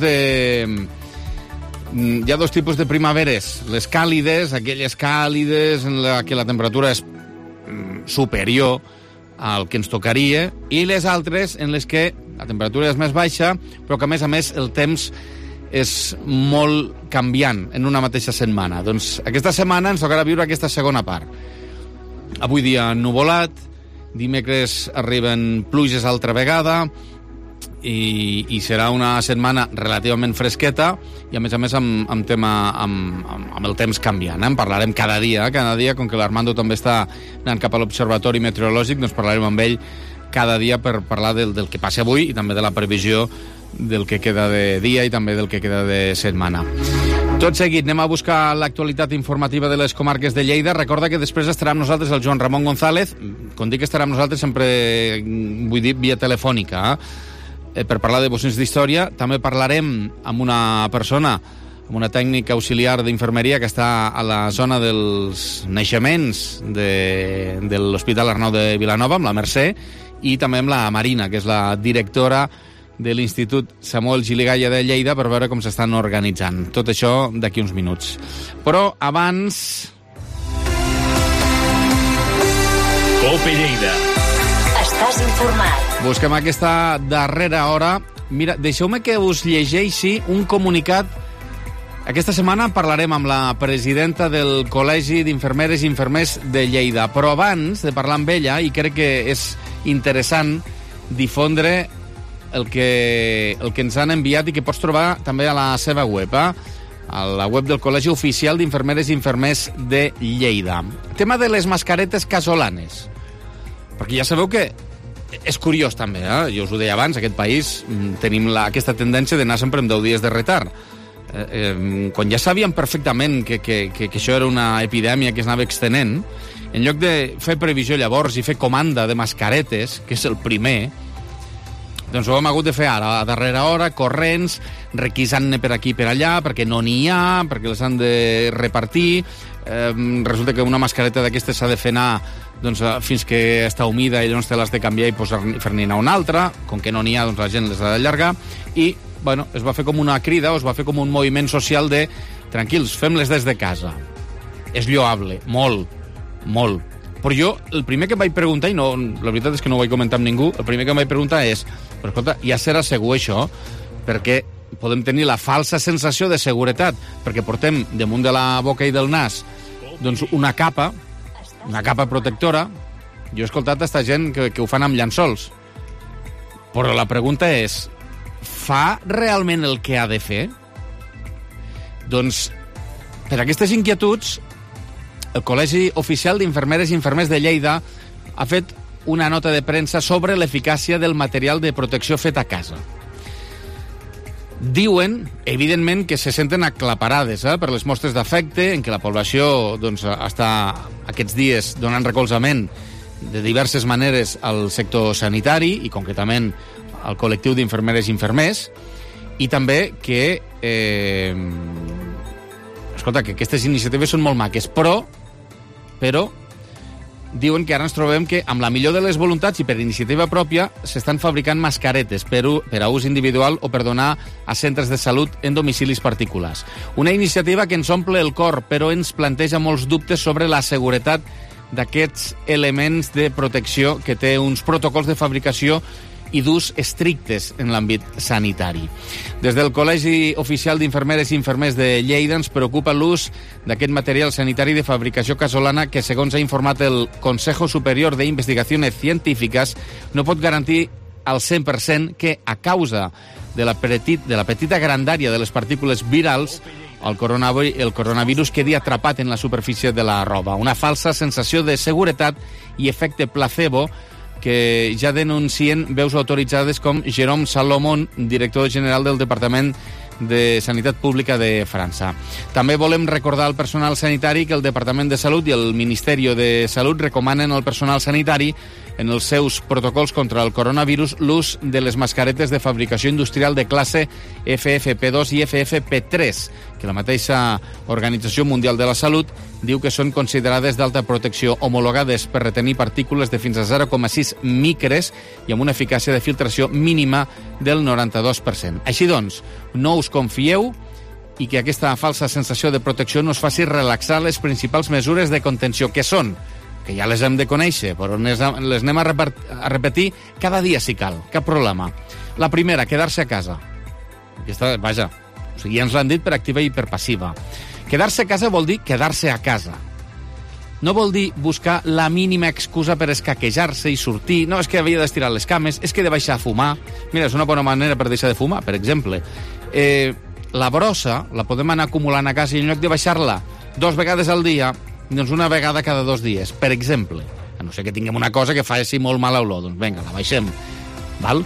de primaveres, les càlides, aquelles càlides en la que la temperatura és superior al que ens tocaria, i les altres en les que la temperatura és més baixa, però que a més el temps és molt canviant en una mateixa setmana. Doncs aquesta setmana ens tocarà viure aquesta segona part. Avui dia ennuvolat, dimecres arriben pluges altra vegada, i serà una setmana relativament fresqueta i a més amb el temps canviant. En parlarem cada dia, com que l'Armando també està anant cap a l'Observatori Meteorològic, doncs parlarem amb ell cada dia per parlar del que passa avui i també de la previsió del que queda de dia i també del que queda de setmana. Tot seguit anem a buscar l'actualitat informativa de les comarques de Lleida. Recorda que després estarà amb nosaltres el Joan Ramon González. Quan dic que estarà amb nosaltres sempre vull dir via telefònica, per parlar de bocins d'història. També parlarem amb una persona, amb una tècnica auxiliar d'infermeria que està a la zona dels naixements de l'Hospital Arnau de Vilanova, amb la Mercè, i també amb la Marina, que és la directora de l'Institut Samuel Giligalla de Lleida, per veure com s'estan organitzant. Tot això d'aquí uns minuts. Però abans... Cope Lleida. Estàs informat. Busquem aquesta darrera hora. Mira, deixeu-me que us llegeixi un comunicat. Aquesta setmana parlarem amb la presidenta del Col·legi d'Infermeres i Infermers de Lleida. Però abans de parlar amb ella, i crec que és interessant difondre el que ens han enviat i que pots trobar també a la seva web, a la web del Col·legi Oficial d'Infermeres i Infermers de Lleida. Tema de les mascaretes casolanes. Perquè ja sabeu que és curiós també, jo us ho deia abans, aquest país tenim aquesta tendència d'anar sempre amb 10 dies de retard. Quan ja sabíem perfectament que això era una epidèmia que es anava extenent, en lloc de fer previsió llavors i fer comanda de mascaretes, que és el primer, doncs ho hem hagut de fer ara, a darrera hora, corrents, requisant-ne per aquí i per allà, perquè no n'hi ha, perquè les han de repartir. Resulta que una mascareta d'aquestes s'ha de fer anar fins que està humida i llavors te l'has de canviar i fer-n'hi anar una altra. Com que no n'hi ha, doncs la gent les ha d'allargar. I, bueno, es va fer com una crida, o es va fer com un moviment social de tranquils, fem-les des de casa. És lloable, molt, molt. Però jo, el primer que em vaig preguntar, i no, la veritat és que no ho vaig comentar amb ningú, el primer que em vaig preguntar és, però escolta, ja serà segur això? Perquè podem tenir la falsa sensació de seguretat, perquè portem damunt de la boca i del nas doncs una capa protectora. Jo he escoltat aquesta gent que ho fan amb llençols. Però la pregunta és, fa realment el que ha de fer? Doncs, per aquestes inquietuds, el Col·legi Oficial d'Infermeres i Infermers de Lleida ha fet una nota de premsa sobre l'eficàcia del material de protecció fet a casa. Diuen, evidentment, que se senten aclaparades per les mostres d'afecte en què la població està aquests dies donant recolzament de diverses maneres al sector sanitari i concretament al col·lectiu d'infermeres i infermers, i també que escolta, que aquestes iniciatives són molt maques, però diuen que ara ens trobem que amb la millor de les voluntats i per iniciativa pròpia s'estan fabricant mascaretes per a ús individual o per donar a centres de salut en domicilis particulars. Una iniciativa que ens omple el cor, però ens planteja molts dubtes sobre la seguretat d'aquests elements de protecció que té uns protocols de fabricació i d'ús estrictes en l'àmbit sanitari. Des del Col·legi Oficial d'Infermeres i Infermers de Lleida ens preocupa l'ús d'aquest material sanitari de fabricació casolana que, segons ha informat el Consejo Superior de Investigaciones Científicas, no pot garantir al 100% que, a causa de la petita grandària de les partícules virals, el coronavirus quedi atrapat en la superfície de la roba. Una falsa sensació de seguretat i efecte placebo que ja denuncien veus autoritzades com Jérôme Salomon, director general del Departament de Sanitat Pública de França. També volem recordar al personal sanitari que el Departament de Salut i el Ministeri de Salut recomanen al personal sanitari en els seus protocols contra el coronavirus l'ús de les mascaretes de fabricació industrial de classe FFP2 i FFP3, que la mateixa Organització Mundial de la Salut diu que són considerades d'alta protecció, homologades per retenir partícules de fins a 0,6 micres i amb una eficàcia de filtració mínima del 92%. Així doncs, no us confieu i que aquesta falsa sensació de protecció no us faci relaxar les principals mesures de contenció, que són, que ja les hem de conèixer, però les anem a repetir cada dia si cal, cap problema. La primera, quedar-se a casa. Aquesta, vaja, o sigui, ja ens l'han dit per activa i per passiva. Quedar-se a casa vol dir quedar-se a casa. No vol dir buscar la mínima excusa per escaquejar-se i sortir. No, és que havia d'estirar les cames, és que he de baixar a fumar. Mira, és una bona manera per deixar de fumar, per exemple. La brossa la podem anar acumulant a casa i en lloc de baixar-la 2 vegades al dia, doncs una vegada cada 2 dies, per exemple. A no ser que tinguem una cosa que faci molt mala olor, doncs vinga, la baixem. Val?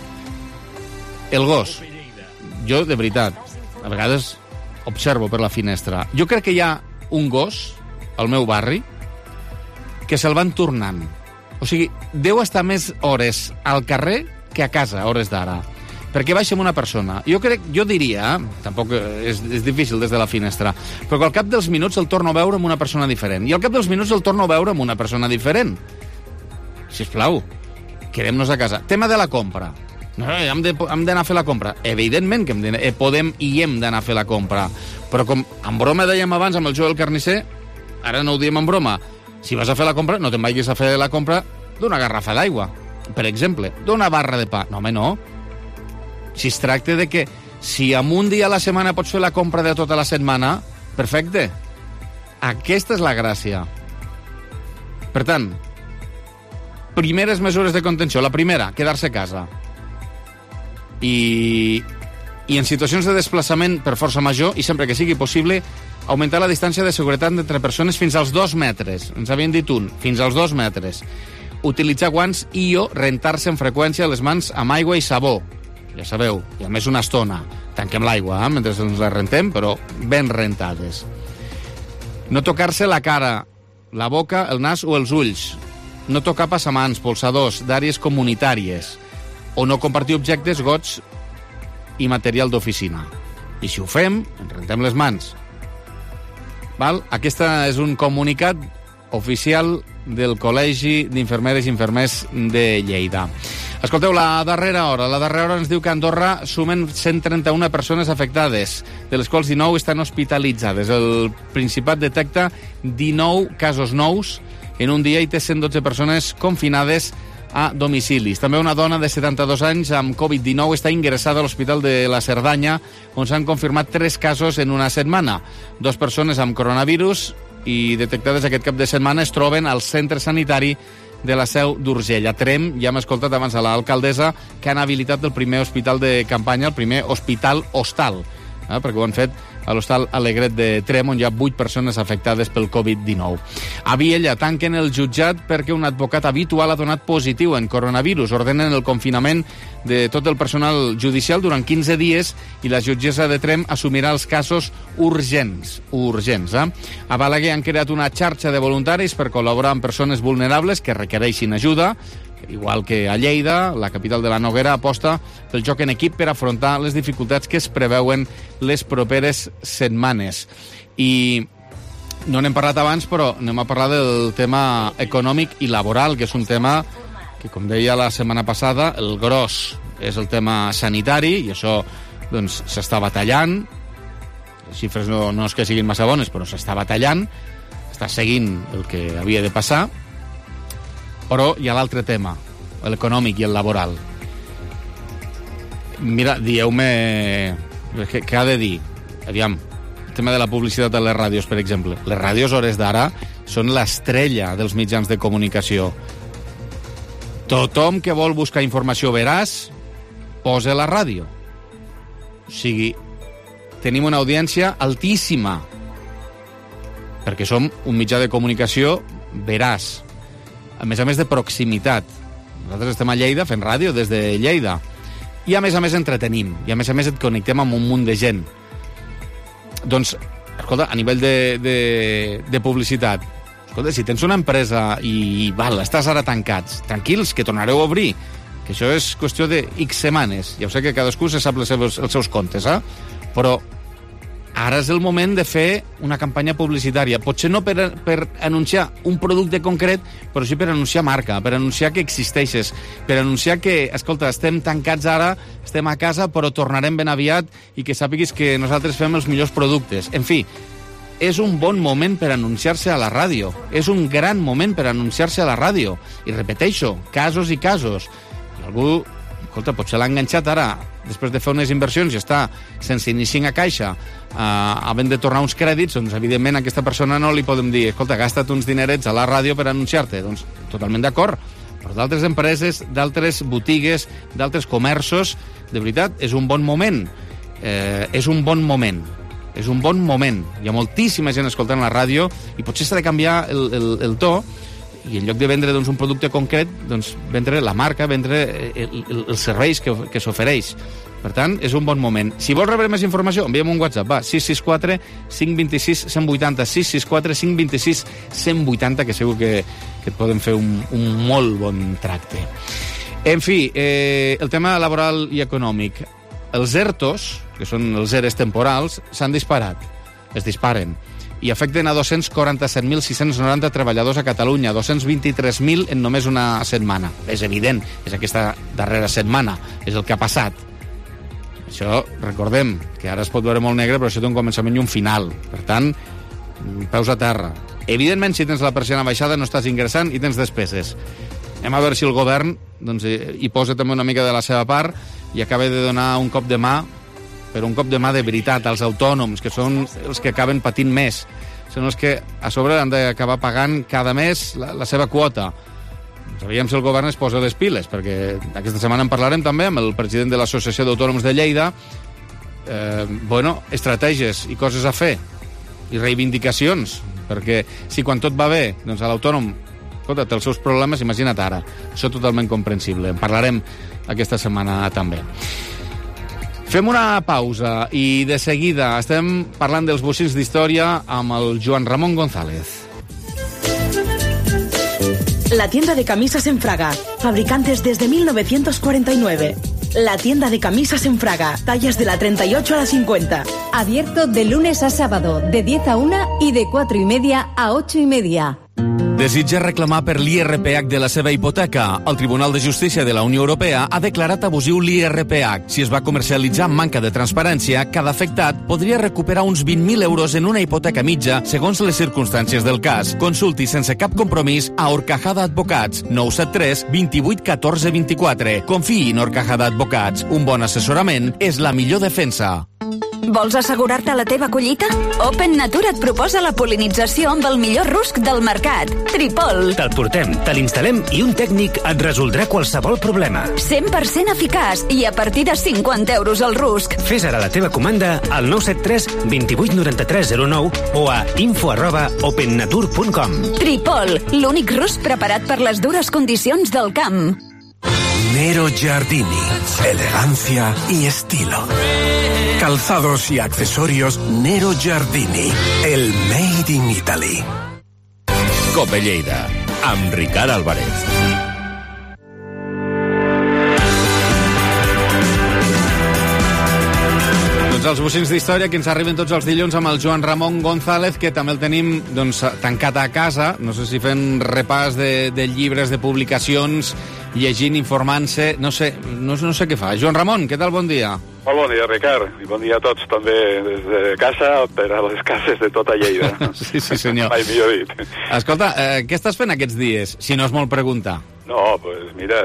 El gos. Jo, de veritat, a vegades observo per la finestra. Jo crec que hi ha un gos al meu barri que se'l van tornant. O sigui, deu estar més hores al carrer que a casa, a hores d'ara. Per què baixem una persona? Jo diria, tampoc és difícil des de la finestra, però que al cap dels minuts el torno a veure amb una persona diferent. I al cap dels minuts el torno a veure amb una persona diferent. Sisplau, quedem-nos a casa. Tema de la compra. No, hem d'anar a fer la compra. Evidentment que podem i hem d'anar a fer la compra. Però com en broma dèiem abans amb el Joel Carnicer, ara no ho diem en broma, si vas a fer la compra, no te'n vagis a fer la compra d'una garrafa d'aigua, per exemple, d'una barra de pa. No, home, no. Si es tracta de que si en un dia a la setmana pots fer la compra de tota la setmana, perfecte. Aquesta és la gràcia. Per tant, primeres mesures de contenció. La primera, quedar-se a casa. I en situacions de desplaçament per força major, i sempre que sigui possible, augmentar la distància de seguretat entre persones fins als 2 metres. Ens havien dit fins als 2 metres. Utilitzar guants i o rentar-se amb freqüència les mans amb aigua i sabó. Ja sabeu, i a més una estona. Tanquem l'aigua, mentre ens la rentem, però ben rentades. No tocar-se la cara, la boca, el nas o els ulls. No tocar passamans, polsadors, d'àrees comunitàries. O no compartir objectes, gots i material d'oficina. I si ho fem, ens rentem les mans. Val? Aquest és un comunicat oficial del Col·legi d'Infermeres i Infermers de Lleida. Escolteu, la darrera hora ens diu que a Andorra sumen 131 persones afectades, de les quals 19 estan hospitalitzades. El Principat detecta 19 casos nous en un dia i té 112 persones confinades a domicilis. També una dona de 72 anys amb Covid-19 està ingressada a l'Hospital de la Cerdanya, on s'han confirmat 3 casos en una setmana. 2 persones amb coronavirus i detectades aquest cap de setmana es troben al centre sanitari de la Seu d'Urgell. A Trem ja hem escoltat abans a l'alcaldessa que han habilitat el primer hospital de campanya, el primer hospital hostal, perquè ho han fet a l'Hostal Alegret de Trem, on hi ha 8 persones afectades pel Covid-19. A Viella tanquen el jutjat perquè un advocat habitual ha donat positiu en coronavirus. Ordenen el confinament de tot el personal judicial durant 15 dies i la jutgessa de Trem assumirà els casos urgents. A Balaguer han creat una xarxa de voluntaris per col·laborar amb persones vulnerables que requereixin ajuda. Igual que a Lleida, la capital de la Noguera aposta pel joc en equip per afrontar les dificultats que es preveuen les properes setmanes. I no n'hem parlat abans, però anem a parlar del tema econòmic i laboral, que és un tema que, com deia la setmana passada, el gros és el tema sanitari, i això doncs s'està batallant. Les xifres no és que siguin massa bones, però s'està batallant, està seguint el que havia de passar. Però hi ha l'altre tema, l'econòmic i el laboral. Mira, dieu-me... Què ha de dir? Aviam, el tema de la publicitat a les ràdios, per exemple. Les ràdios, hores d'ara, són l'estrella dels mitjans de comunicació. Tothom que vol buscar informació veraç, posa la ràdio. O sigui, tenim una audiència altíssima, perquè som un mitjà de comunicació veraç. A més de proximitat. Nosaltres estem a Lleida fent ràdio des de Lleida. I a més entretenim. I a més et connectem amb un munt de gent. Doncs, escolta, a nivell de publicitat, escolta, si tens una empresa i estàs ara tancats, tranquils, que tornareu a obrir, que això és qüestió de X setmanes. Ja ho sé que cadascú se sap els seus comptes, però ara és el moment de fer una campanya publicitària. Potser no per anunciar un producte concret, però sí per anunciar marca, per anunciar que existeixes, per anunciar que, escolta, estem tancats ara, estem a casa, però tornarem ben aviat i que sàpiguis que nosaltres fem els millors productes. En fi, és un bon moment per anunciar-se a la ràdio. És un gran moment per anunciar-se a la ràdio. I repeteixo, casos i casos. I algú, escolta, potser l'ha enganxat ara, després de fer unes inversions i està sense iniciar a caixa, havent de tornar uns crèdits, doncs evidentment a aquesta persona no li podem dir, escolta, gasta't uns dinerets a la ràdio per anunciar-te. Doncs totalment d'acord. Però d'altres empreses, d'altres botigues, d'altres comerços, de veritat, és un bon moment. És un bon moment. Hi ha moltíssima gent escoltant la ràdio i potser s'ha de canviar el to i en lloc de vendre un producte concret, vendre la marca, vendre els serveis que s'ofereix. Per tant, és un bon moment. Si vols rebre més informació, envia'm un WhatsApp, va, 664 526 180, 664 526 180, que segur que et poden fer un molt bon tracte. En fi, el tema laboral i econòmic. Els ERTOs, que són els ERES temporals, s'han disparat. Es disparen. I afecten a 247.690 treballadors a Catalunya, 223.000 en només una setmana. És evident, és aquesta darrera setmana, és el que ha passat. Això, recordem, que ara es pot veure molt negre, però això té un començament i un final. Per tant, peus a terra. Evidentment, si tens la persiana baixada, no estàs ingressant i tens despeses. Anem a veure si el govern hi posa també una mica de la seva part i acaba de donar un cop de mà, però un cop de mà de veritat als autònoms, que són els que acaben patint més. Són els que a sobre han d'acabar pagant cada mes la seva quota. Sabíem si el govern es posa les piles, perquè aquesta setmana en parlarem també amb el president de l'Associació d'Autònoms de Lleida. Estratègies i coses a fer, i reivindicacions, perquè si quan tot va bé, doncs a l'autònom té els seus problemes, imagina't ara. Això totalment comprensible. En parlarem aquesta setmana també. Fem una pausa i de seguida estem parlant dels bocins d'història amb el Joan Ramon González. La tienda de camisas en Fraga, fabricantes desde 1949. La tienda de camisas en Fraga, tallas de la 38 a la 50. Abierto de lunes a sábado, de 10 a 1 y de 4:30 a 8:30. Desitja reclamar per l'IRPH de la seva hipoteca? El Tribunal de Justícia de la Unió Europea ha declarat abusiu l'IRPH. Si es va comercialitzar amb manca de transparència, cada afectat podria recuperar uns 20.000 euros en una hipoteca mitja segons les circumstàncies del cas. Consulti sense cap compromís a Horcajada Advocats, 973 28 14 24. Confiï en Horcajada Advocats. Un bon assessorament és la millor defensa. Vols assegurar-te la teva collita? Open Nature et proposa la polinització amb el millor rusc del mercat, Tripol. Te'l portem, te l'instal·lem i un tècnic et resoldrà qualsevol problema. 100% eficaç i a partir de 50 euros el rusc. Fes ara la teva comanda al 973 28 93 09 o a info@opennature.com. Tripol, l'únic rusc preparat per les dures condicions del camp. Nero Giardini, elegancia y estilo. Calzados y accesorios Nero Giardini, el Made in Italy. Cope Lleida, amb Ricard Álvarez. Doncs els bocins d'història que ens arriben tots els dilluns amb el Joan Ramon González, que també el tenim tancat a casa, no sé si fent repàs de llibres, de publicacions, llegint, informant-se, no sé què fa. Joan Ramon, què tal? Bon dia. Molt bon dia, Ricard, i bon dia a tots també des de casa per a les cases de tota Lleida. Sí, senyor. Mai millor dit. Escolta, què estàs fent aquests dies, si no es molt preguntar? No, pues mira...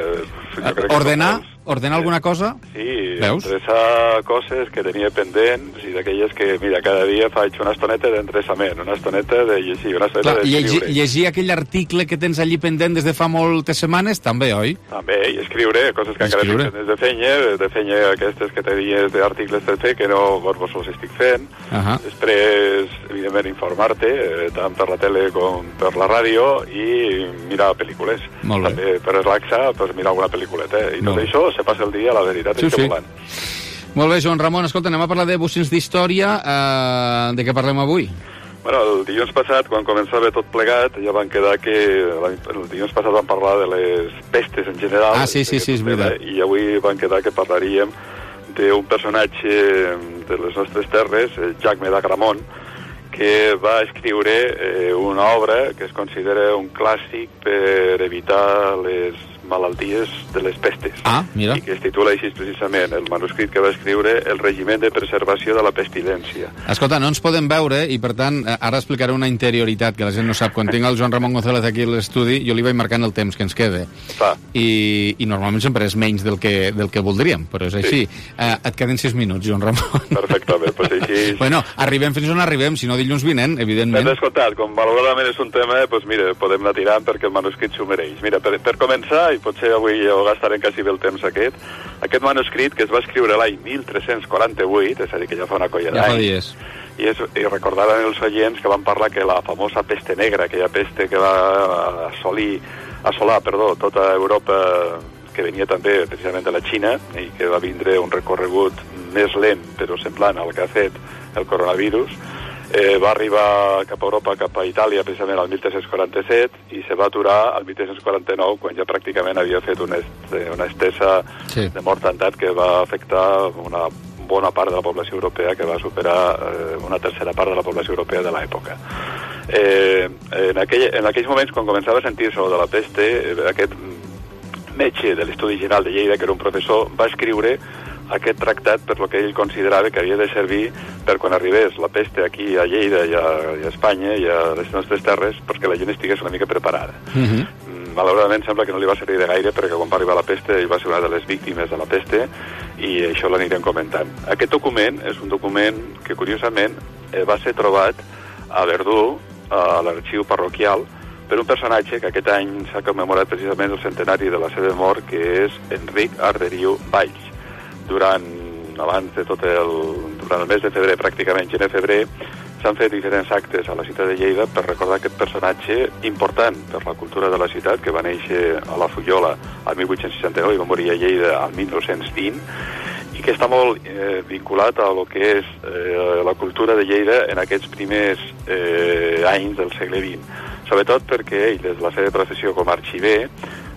Ordenar alguna cosa? Sí, veus? Endreçar coses que tenia pendents i d'aquelles que, mira, cada dia faig una estoneta d'endreçament, una estoneta de llegir, una estoneta d'escriure. Llegir aquell article que tens allí pendent des de fa moltes setmanes, també, oi? També, i escriure coses que encara tinc pendents de feina aquestes que tenies d'articles de fer que no vos els estic fent. Després, evidentment, informar-te, tant per la tele com per la ràdio, i mirar pel·lícules. Molt bé. També per relaxar, pues mirar alguna pel·lículeta. I tot això se passa el dia, la veritat és que volant. Molt bé, Joan Ramon, escolta, anem a parlar de bocins d'història. De què parlem avui? Bueno, el dilluns passat, quan començava tot plegat, ja van quedar que... El dilluns passat vam parlar de les pestes en general. Sí, és veritat. I avui van quedar que parlaríem d'un personatge de les nostres terres, Jaume d'Agramunt, que va escriure una obra que es considera un clàssic per evitar les malalties de les pestes. Mira. I que es titula així precisament, el manuscrit que va escriure, El regiment de preservació de la pestilència. Escolta, no ens podem veure i per tant ara explicaré una interioritat que la gent no sap. Quan tinc el Joan Ramon González aquí a l'estudi, jo li vaig marcant el temps que ens queda. I normalment sempre és menys del que voldríem, però és així. Et queden 6 minuts, Joan Ramon. Perfectament, doncs així... Bueno, arribem fins on arribem, si no dilluns vinent, evidentment. Ben escoltat, com malauradament és un tema, doncs mira, podem anar tirant perquè el manuscrit s'ho mereix. Mira, per començar, i potser avui jo gastarem quasi bé el temps aquest manuscrit que es va escriure l'any 1348, és a dir, que ja fa una colla d'anys, i recordaran els oients que van parlar que la famosa peste negra, aquella peste que va assolar tota Europa, que venia també precisament de la Xina, i que va vindre un recorregut més lent, però semblant al que ha fet el coronavirus, Va arribar cap a Europa, cap a Itàlia, precisament al 1347, i se va aturar al 1349, quan ja pràcticament havia fet una estesa de mortandat que va afectar una bona part de la població europea, que va superar una tercera part de la població europea de l'època. En aquells moments, quan començava a sentir-se de la peste, aquest metge de l'Estudi General de Lleida, que era un professor, va escriure aquest tractat per lo que ell considerava que havia de servir per quan arribés la peste aquí a Lleida i a Espanya i a les nostres terres, perquè la gent estigués una mica preparada. Malauradament sembla que no li va servir de gaire, perquè quan va arribar la peste ell va ser una de les víctimes de la peste, i això l'anirem comentant. Aquest document és un document que curiosament va ser trobat a Verdú, a l'arxiu parroquial, per un personatge que aquest any s'ha commemorat precisament el centenari de la seva mort, que és Enric Arderiu Valls. Durant el mes de febrer, pràcticament gener-febrer, s'han fet diferents actes a la ciutat de Lleida per recordar aquest personatge important per la cultura de la ciutat, que va néixer a la Fullola al 1869 i va morir a Lleida al 1920, i que està molt vinculat a lo que és la cultura de Lleida en aquests primers anys del segle XX. Sobretot perquè ell, des de la seva professió com a arxiver,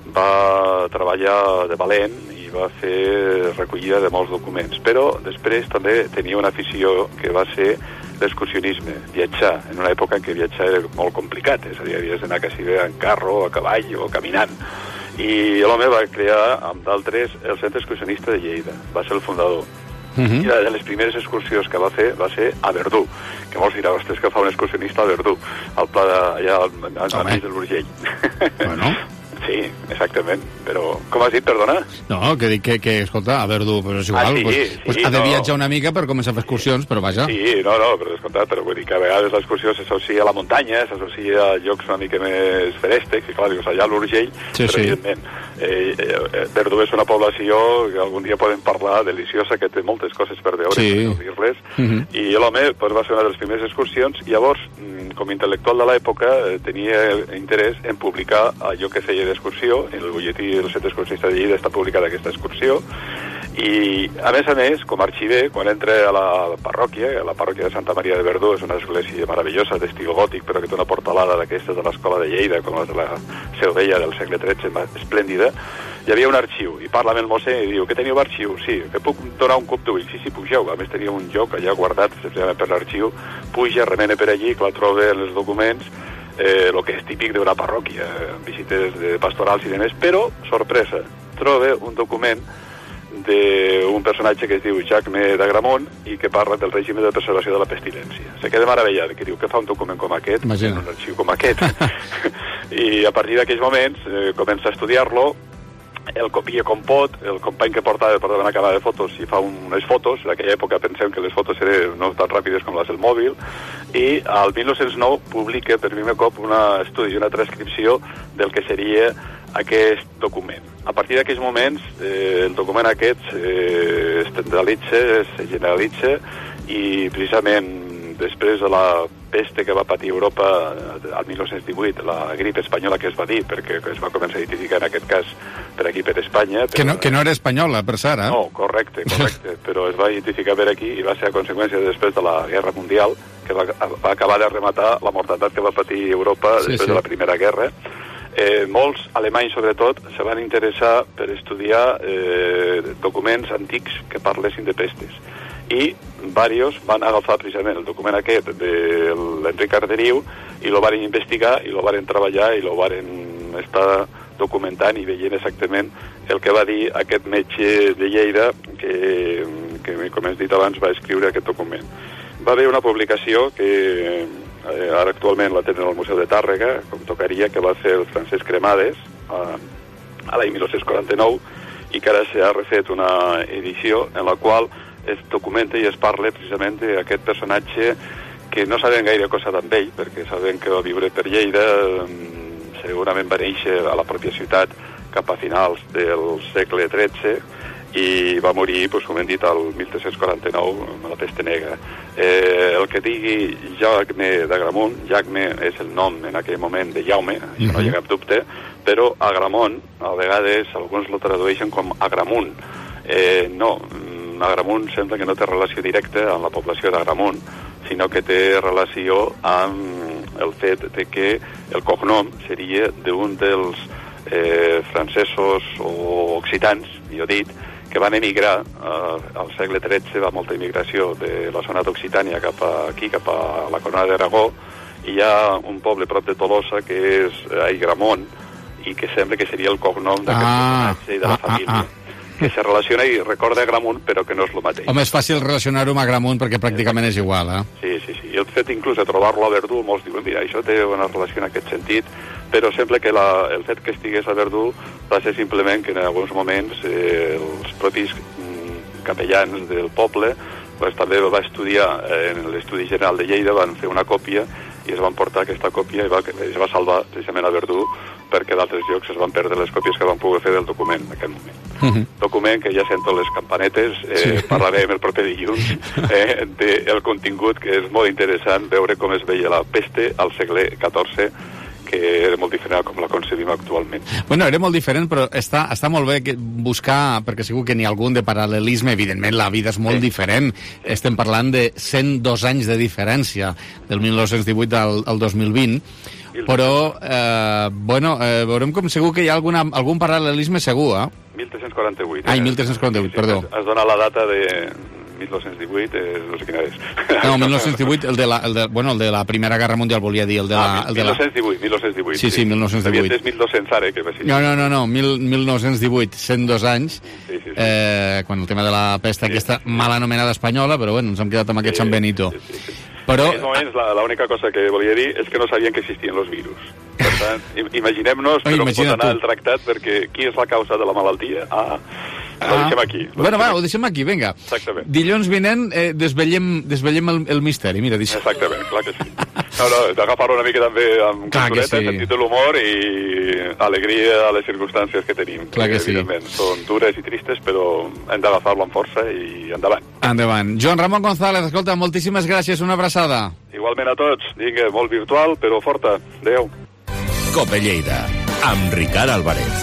va treballar de valent i va fer recollida de molts documents, però després també tenia una afició que va ser l'excursionisme, viatjar, en una època en què viatjar era molt complicat, és a dir, havies d'anar quasi bé en carro, a cavall o caminant. I l'home va crear, amb d'altres, el Centre Excursionista de Lleida, va ser el fundador. I una de les primeres excursions que va fer va ser a Verdú, que molts diran, ostres, que fa un excursionista a Verdú, al pla allà al mig de l'Urgell. Bueno... Sí, exactament, però... Com has dit, perdona? No, que dic que escolta, a Verdú, però és igual, ha de viatjar una mica per començar a fer excursions, però vaja. Sí, no, però descomptat, però vull dir que a vegades l'excursió s'associa a la muntanya, s'associa a llocs una mica més feréstecs, i clar, dius, allà a l'Urgell, però evidentment, Verdú és una població que algun dia podem parlar, deliciosa, que té moltes coses per veure, per dir-les, i l'home va ser una de les primeres excursions, i llavors, com a intel·lectual de l'època, tenia interès en publicar allò que feia d'excursió, en el butlletí del Centre Excursionista de Lleida està publicada aquesta excursió, i a més, com a arxiver, quan entra a la parròquia de Santa Maria de Verdú és una església meravellosa d'estil gòtic, però que té una portalada d'aquestes de l'Escola de Lleida, com la de la Seu Vella del segle XIII, esplèndida, hi havia un arxiu, i parla amb el mossèn i diu, que teniu arxiu? Sí, que puc donar un cop d'ull? Sí, pugeu. A més tenia un lloc allà guardat, especialment per l'arxiu, puja, remena per allí, que la troba en els documents, el que és típic d'una parròquia, visites pastorals i demés, però, sorpresa, troba un document d'un personatge que es diu Jacme d'Agramunt i que parla del règim de preservació de la pestilència. Se queda meravellat, que diu, que fa un document com aquest, en un arxiu com aquest? I a partir d'aquells moments comença a estudiar-lo, el copia com pot, el company que portava una càmera de fotos i fa unes fotos, en aquella època pensem que les fotos eren no tan ràpides com les del mòbil, i al 1909 publica per primer cop un estudi i una transcripció del que seria aquest document. A partir d'aquells moments, el document aquest es generalitza, i precisament després de la peste que va patir Europa al 1918, la grip espanyola que es va dir, perquè es va començar a identificar en aquest cas per aquí, per Espanya. Que no era espanyola, per cert, eh? No, correcte, però es va identificar per aquí i va ser a conseqüència després de la Guerra Mundial, que va acabar de rematar la mortalitat que va patir Europa després de la Primera Guerra. Molts alemanys, sobretot, se van interessar per estudiar documents antics que parlessin de pestes. I diversos van agafar precisament el document aquest de l'Enric Arderiu i lo van investigar i lo van treballar i lo van estar documentant i veient exactament el que va dir aquest metge de Lleida que com hem dit abans, va escriure aquest document. Va haver una publicació que ara actualment la tenen al Museu de Tàrrega, com tocaria, que va fer el Francesc Cremades a l'any 1949 i que ara s'ha refet una edició en la qual es documenta i es parla precisament d'aquest personatge que no sabem gaire cosa d'ell, perquè sabem que va viure per Lleida, segurament va néixer a la pròpia ciutat cap a finals del segle XIII i va morir, com hem dit, el 1349 amb la peste negra. El que digui Jacme d'Agramunt, Jacme és el nom en aquell moment de Jaume, això no hi ha cap dubte, però Agramunt, a vegades alguns lo tradueixen com Agramunt. No, Agramunt sembla que no té relació directa amb la població d'Agramunt, sinó que té relació amb el fet de que el cognom seria d'un dels francesos o occitans, millor dit, que van emigrar al segle XIII, va molta immigració de la zona d'Occitània cap a la Corona d'Aragó, i hi ha un poble prop de Tolosa que és Aigramont, i que sembla que seria el cognom d'aquest personatge i de la família. Que se relaciona i recorda Agramunt, però que no és el mateix. Home, és fàcil relacionar-ho amb Agramunt perquè pràcticament és igual, Sí. I el fet inclús de trobar-lo a Verdú, molts diuen, mira, això té una relació en aquest sentit, però sembla que el fet que estigués a Verdú va ser simplement que en alguns moments els propis capellans del poble pues, també va estudiar en l'Estudi General de Lleida, van fer una còpia i es van portar aquesta còpia i es va salvar precisament a Verdú perquè d'altres llocs es van perdre les còpies que van poder fer del document en aquest moment. Document que ja sento les campanetes, parlarem el proper dilluns del contingut, que és molt interessant veure com es veia la peste al segle XIV, que era molt diferent com la concebim actualment. Bueno, era molt diferent, però està molt bé buscar, perquè segur que n'hi ha algun de paral·lelisme, evidentment la vida és molt diferent. Estem parlant de 102 anys de diferència, del 1918 al 2020, però, veurem com segur que hi ha algun paral·lelisme segur, 1348. Ai, 1348, perdó. Has donat la data de 1918, no sé quina és. No, 1918, el de la Primera Guerra Mundial, volia dir. 1918. Sí, 1918. És 1200 ara, que va ser. No, 1918, 102 anys, quan el tema de la pesta aquesta mal anomenada espanyola, però bueno, ens hem quedat amb aquest Sant Benito. Però... En aquests moments, l'única cosa que volia dir és que no sabien que existien els virus. Per tant, imaginem-nos per on pot anar el tractat, perquè qui és la causa de la malaltia? Ho deixem aquí. Bueno, va, ho deixem aquí, vinga. Exactament. Dilluns vinent desvetllem el misteri, mira. Exactament, clar que sí. D'agafar una mica també amb cultureta, sentit de l'humor i alegria a les circumstàncies que tenim. Clar que sí. Evidentment, són dures i tristes, però hem d'agafar-lo amb força i endavant. Endavant. Joan Ramon González, escolta, moltíssimes gràcies, una abraçada. Igualment a tots. Vinga, molt virtual, però forta. Adéu. Cope Lleida, amb Ricard Álvarez.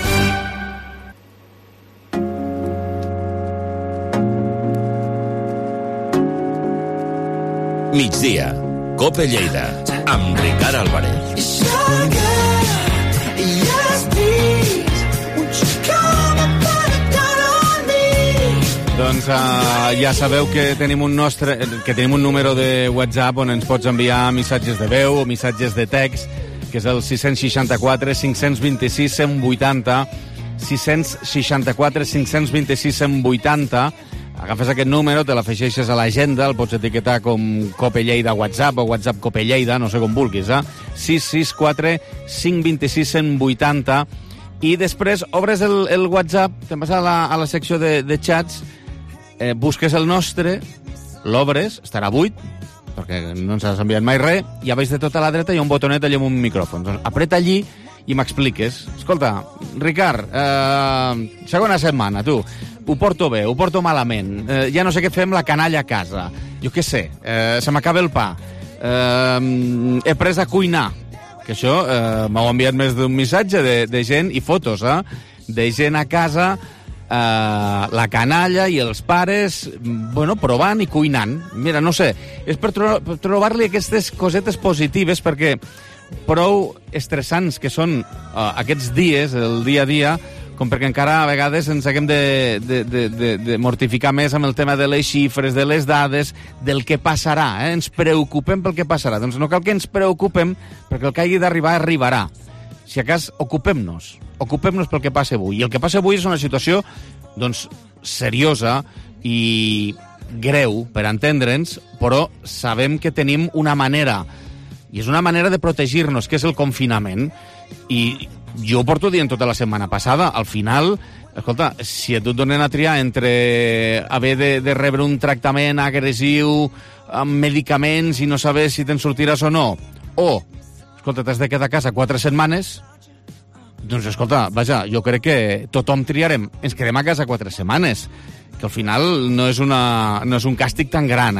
Migdia, Cope Lleida, amb Ricard Álvarez. Doncs ja sabeu que tenim un número de WhatsApp on ens pots enviar missatges de veu o missatges de text, que és el 664 526 180, 664 526 180. Agafes aquest número, te l'afegeixes a l'agenda, el pots etiquetar com Cope Lleida WhatsApp o WhatsApp Cope Lleida, no sé com vulguis, 664 526 180, i després obres el WhatsApp, te'n vas a la secció de chats, busques el nostre, l'obres, estarà buit, perquè no ens has enviat mai res, i a baix de tota la dreta hi ha un botonet allà amb un micròfon. Doncs apreta allí i m'expliques. Escolta, Ricard, segona setmana, tu, ho porto bé, ho porto malament, ja no sé què fem la canalla a casa, jo què sé, se m'acaba el pa, he pres a cuinar, que això m'heu enviat més d'un missatge de gent i fotos, de gent a casa, la canalla i els pares, provant i cuinant. Mira, no sé, és per trobar-li aquestes cosetes positives, perquè prou estressants que són aquests dies, el dia a dia, com perquè encara a vegades ens haguem de mortificar més amb el tema de les xifres, de les dades, del que passarà. Ens preocupem pel que passarà. Doncs no cal que ens preocupem, perquè el que hagi d'arribar arribarà. Si a cas, ocupem-nos pel que passa avui. I el que passa avui és una situació, doncs, seriosa i greu, per entendre'ns, però sabem que tenim una manera, i és una manera de protegir-nos, que és el confinament. I jo ho porto dient tota la setmana passada. Al final, escolta, si et donen a triar entre haver de rebre un tractament agressiu amb medicaments i no saber si te'n sortiràs o no, o, escolta, t'has de quedar a casa 4 setmanes, doncs, escolta, vaja, jo crec que tothom triarem. Ens quedem a casa 4 setmanes, que al final no és un càstig tan gran,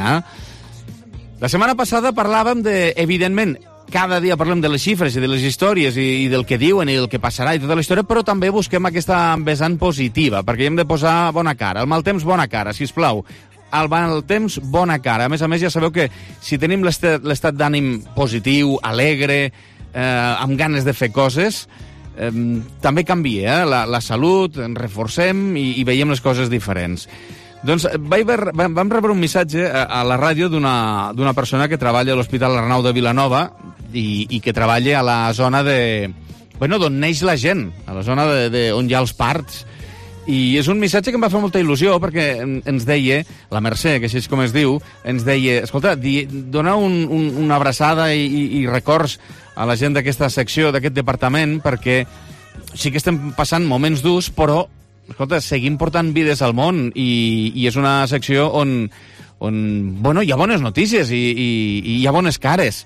La setmana passada parlàvem de, evidentment, cada dia parlem de les xifres i de les històries i del que diuen i del que passarà i tota la història, però també busquem aquesta vessant positiva, perquè hem de posar bona cara. Al mal temps, bona cara, sisplau. al mal temps, bona cara. A més, ja sabeu que si tenim l'estat d'ànim positiu, alegre, amb ganes de fer coses, també canvia, la salut, ens reforcem i veiem les coses diferents. Doncs vam rebre un missatge a la ràdio d'una persona que treballa a l'Hospital Arnau de Vilanova i que treballa a la zona d'on neix la gent, a la zona on hi ha els parts. I és un missatge que em va fer molta il·lusió perquè ens deia, la Mercè, que així és com es diu, ens deia, escolta, donar una abraçada i records a la gent d'aquesta secció, d'aquest departament, perquè sí que estem passant moments durs, però, escolta, seguim portant vides al món i és una secció on hi ha bones notícies i hi ha bones cares.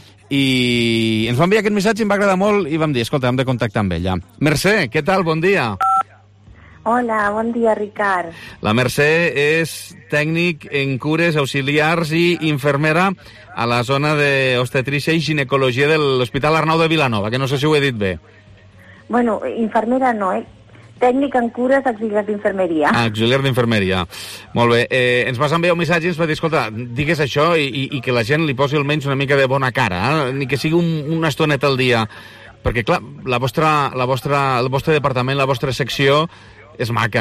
I ens va enviar aquest missatge, em va agradar molt i vam dir, escolta, hem de contactar amb ella. Mercè, què tal? Bon dia. Hola, bon dia, Ricard. La Mercè és tècnic en cures auxiliars i infermera a la zona d'obstetrícia i ginecologia de l'Hospital Arnau de Vilanova, que no sé si ho he dit bé. Bueno, infermera no, Tècnic en cures auxiliars d'infermeria. Auxiliar d'infermeria. Molt bé. Ens vas enviar un missatge i ens va dir, escolta, digues això i que la gent li posi almenys una mica de bona cara, ni que sigui una estoneta al dia. Perquè, clar, el vostre departament, la vostra secció és maca,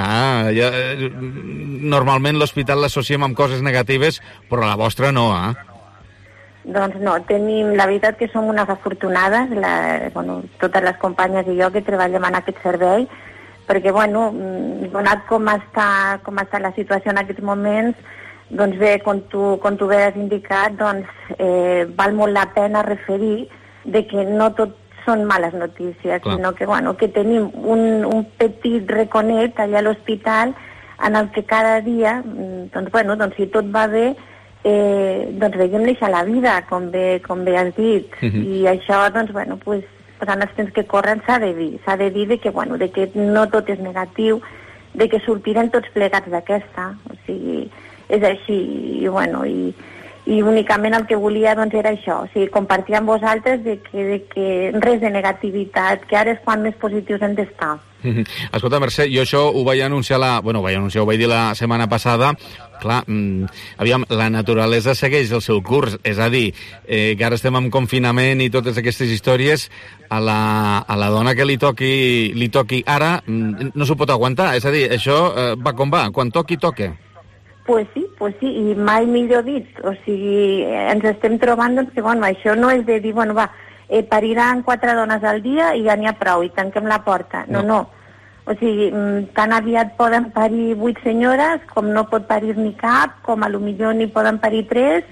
normalment l'hospital l'associem amb coses negatives, però la vostra no, Doncs no, la veritat que som unes afortunades, totes les companyes i jo que treballem en aquest servei, perquè, donat com està la situació en aquests moments, doncs bé, com tu bé has indicat, val molt la pena referir de que no tot són males notícies, sinó que tenim un petit reconet allà a l'hospital en el que cada dia, si tot va bé, veiem néixer la vida, com bé has dit, i això, en els temps que corren s'ha de dir de que no tot és negatiu, de que sortirem tots plegats d'aquesta, o sigui, és així, i únicament el que volia era això, o sigui, compartir amb vosaltres de que res de negativitat, que ara és quan més positius hem d'estar. Escolta, Mercè, jo això ho vaig anunciar ho vaig dir la setmana passada. Clar, aviam, la naturalesa segueix el seu curs, és a dir, que ara estem en confinament i totes aquestes històries, a la dona que li toqui ara no s'ho pot aguantar, és a dir, això va com va, quan toqui, toca. Pues sí, i mai millor dit, o sigui, ens estem trobant que, això no és de dir, pariran 4 dones al dia i ja n'hi ha prou, i tanquem la porta. No. O sigui, tan aviat poden parir 8 senyores, com no pot parir ni cap, com a lo millor ni poden parir 3,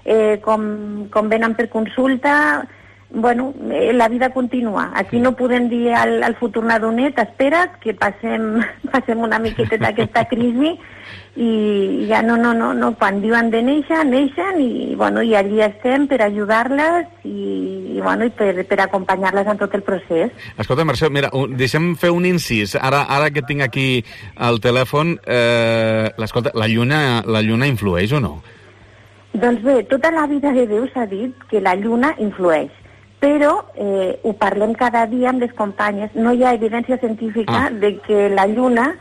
com venen per consulta. La vida continua. Aquí no podem dir al futur nadonet, espera't, que passem una miqueta d'aquesta crisi, i ja no, quan diuen de néixer, neixen, i allí estem per ajudar-les i per acompanyar-les en tot el procés. Escolta, Mercè, mira, deixem fer un incís. Ara que tinc aquí el telèfon, la lluna influeix o no? Doncs bé, tota la vida de Déu s'ha dit que la lluna influeix, però ho parlem cada dia amb les companyes. No hi ha evidència científica de que la lluna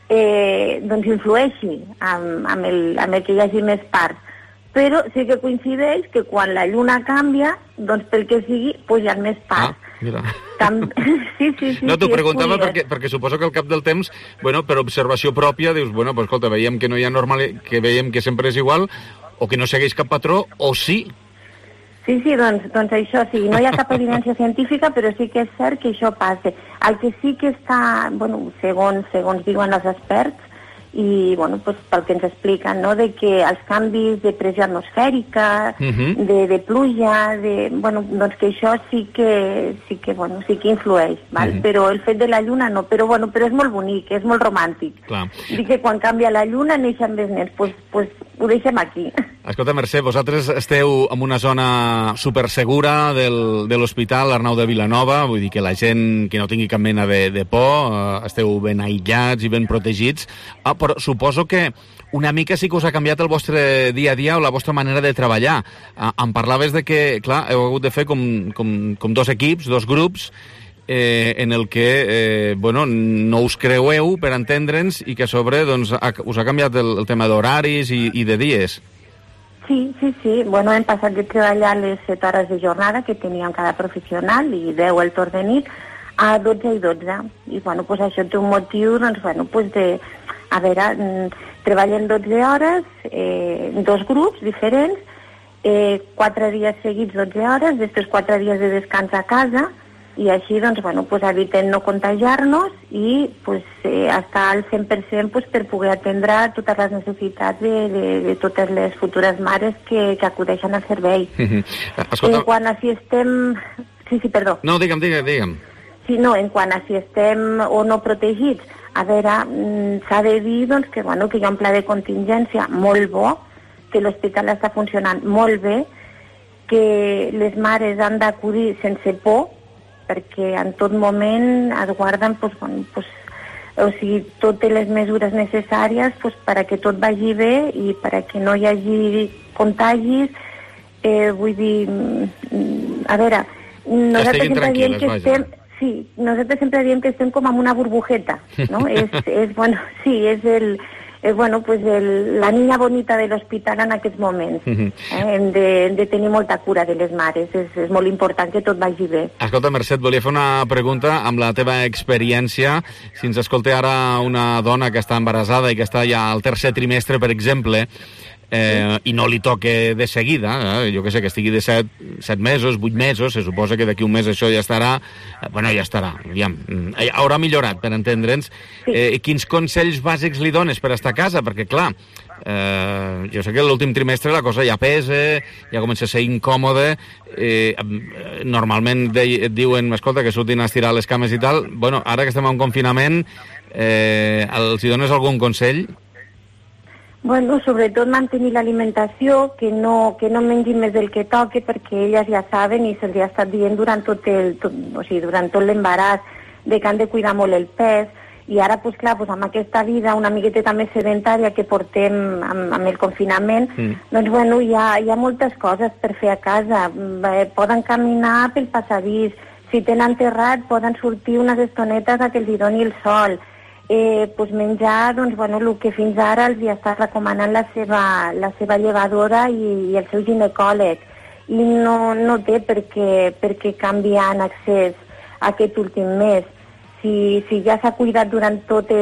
influeixi amb el que hi hagi més parts, però sí que coincideix que quan la lluna canvia, pel que sigui, hi ha més parts. Mira. Sí. No, t'ho preguntava perquè suposo que al cap del temps, per observació pròpia, dius, escolta, veiem que no hi ha que veiem que sempre és igual, o que no segueix cap patró, o sí. Sí, doncs això sí, no hi ha cap evidència científica, però sí que és cert que això passa. El que sí que està, segons diuen els experts, i pel que ens expliquen, no? De que els canvis de pressió atmosfèrica, de pluja, que això sí que influeix, val? Però el fet de la lluna no, però és molt bonic, és molt romàntic. Clar. Dic que quan canvia la lluna neixen més nens, doncs ho deixem aquí. Escolta, Mercè, vosaltres esteu en una zona supersegura de l'Hospital Arnau de Vilanova, vull dir que la gent que no tingui cap mena de por, esteu ben aïllats i ben protegits, però suposo que una mica sí que us ha canviat el vostre dia a dia o la vostra manera de treballar. Em parlaves de que, clar, heu hagut de fer com 2 equips, 2 grups, en el que no us creueu, per entendre'ns, i que a sobre us ha canviat el tema d'horaris i de dies. Sí. Bueno, hem passat de treballar les 7 hores de jornada que teníem cada professional i 10 el torn de nit a 12 i 12. I, bueno, pues això té un motiu, doncs, bueno, pues de... A veure, treballem 12 hores, 2 grups diferents, 4 dies seguits 12 hores, després 4 dies de descans a casa, i així, doncs, bueno, pues evitem no contagiar-nos i pues, estar al 100% pues, per poder atendre totes les necessitats de totes les futures mares que acudeixen al servei. En quant a si estem... Sí, perdó. No, digue'm. Sí, no, en quant a si estem o no protegits, a veure, s'ha de dir doncs, que hi ha un pla de contingència molt bo, que l'hospital està funcionant molt bé, que les mares han d'acudir sense por, perquè en tot moment es guarden totes les mesures necessàries perquè tot vagi bé i perquè no hi hagi contagis. Vull dir, a veure, nosaltres sempre diem que estem... Sí, nosaltres sempre diem que estem com en una burbujeta, ¿no? és la niña bonita de l'hospital en aquests moments. Hem de tenir molta cura de les mares, és molt important que tot vagi bé. Escolta, Mercè, et volia fer una pregunta amb la teva experiència. Si ens escolta ara una dona que està embarassada i que està ja al tercer trimestre, per exemple, i no li toque de seguida, jo que sé, que estigui de 7 mesos, 8 mesos, se suposa que d'aquí un mes això ja estarà, aviam, haurà millorat, per entendre'ns. Quins consells bàsics li dones per estar a casa? Perquè, clar, jo sé que l'últim trimestre la cosa ja pesa, ja comença a ser incòmode, normalment et diuen, escolta, que surtin a estirar les cames i tal. Bueno, ara que estem en confinament, els hi dones algun consell? Bueno, sobretot mantenir l'alimentació, que no mengin més del que toque, perquè elles ja saben i se'ls ha estat dient durant tot l'embaràs de que han de cuidar molt el pes, i ara, pues, clar, amb aquesta vida una miqueta més sedentària que portem amb el confinament, doncs, bueno, hi ha moltes coses per fer a casa. Poden caminar pel passadís, si tenen terrat poden sortir unes estonetes a que els doni el sol, menjar, doncs, el que fins ara els està recomanant la seva llevadora i el seu ginecòleg, i no té per què canviar en accés aquest últim mes. Si ja s'ha cuidat durant tots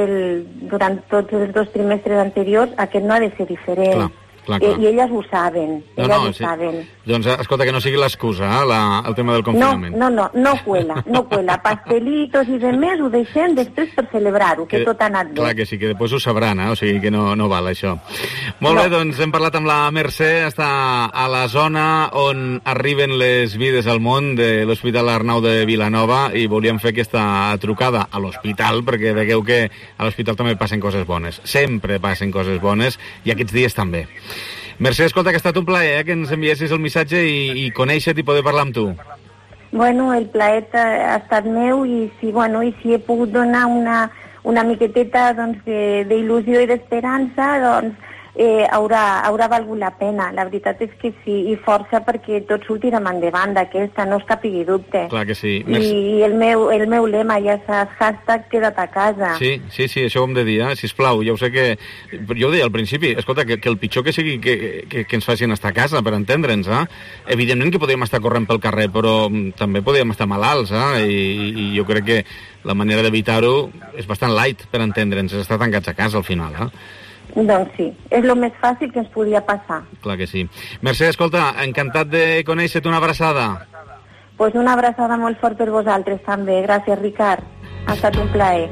els 2 trimestres anteriors, aquest no ha de ser diferent. Clar. I elles ho saben. Saben. Doncs, escolta, que no sigui l'excusa, el tema del confinament. No cuela. Pastelitos i demés ho deixem després per celebrar-ho, que tot ha anat bé. Clar que sí, que després ho sabran, o sigui que no val això. Molt bé, doncs hem parlat amb la Mercè, està a la zona on arriben les vides al món de l'Hospital Arnau de Vilanova, i volíem fer aquesta trucada a l'hospital, perquè vegueu que a l'hospital també passen coses bones. Sempre passen coses bones, i aquests dies també. Mercè, escolta, que ha estat un plaer que ens enviessis el missatge i conèixer-te i poder parlar amb tu. Bueno, el plaer ha estat meu, i si he pogut donar una miqueteta d'il·lusió i d'esperança, doncs haurà valgut la pena. La veritat és que sí, i força perquè tot sortirem endavant d'aquesta, no es capigui dubte. Clar que sí. I el meu lema ja és hashtag queda't a casa. Sí, això ho hem de dir, sisplau. Ja ho sé que... Jo ho deia al principi, escolta, que el pitjor que sigui que ens facin estar a casa, per entendre'ns, Evidentment que podríem estar corrent pel carrer, però també podríem estar malalts, i jo crec que la manera d'evitar-ho és bastant light, per entendre'ns, és estar tancats a casa al final, Doncs sí, és el més fàcil que ens podia passar. Clar que sí. Mercè, escolta, encantat de conèixer-te, una abraçada. Pues una abraçada molt fort per vosaltres també. Gràcies, Ricard. Ha estat un plaer.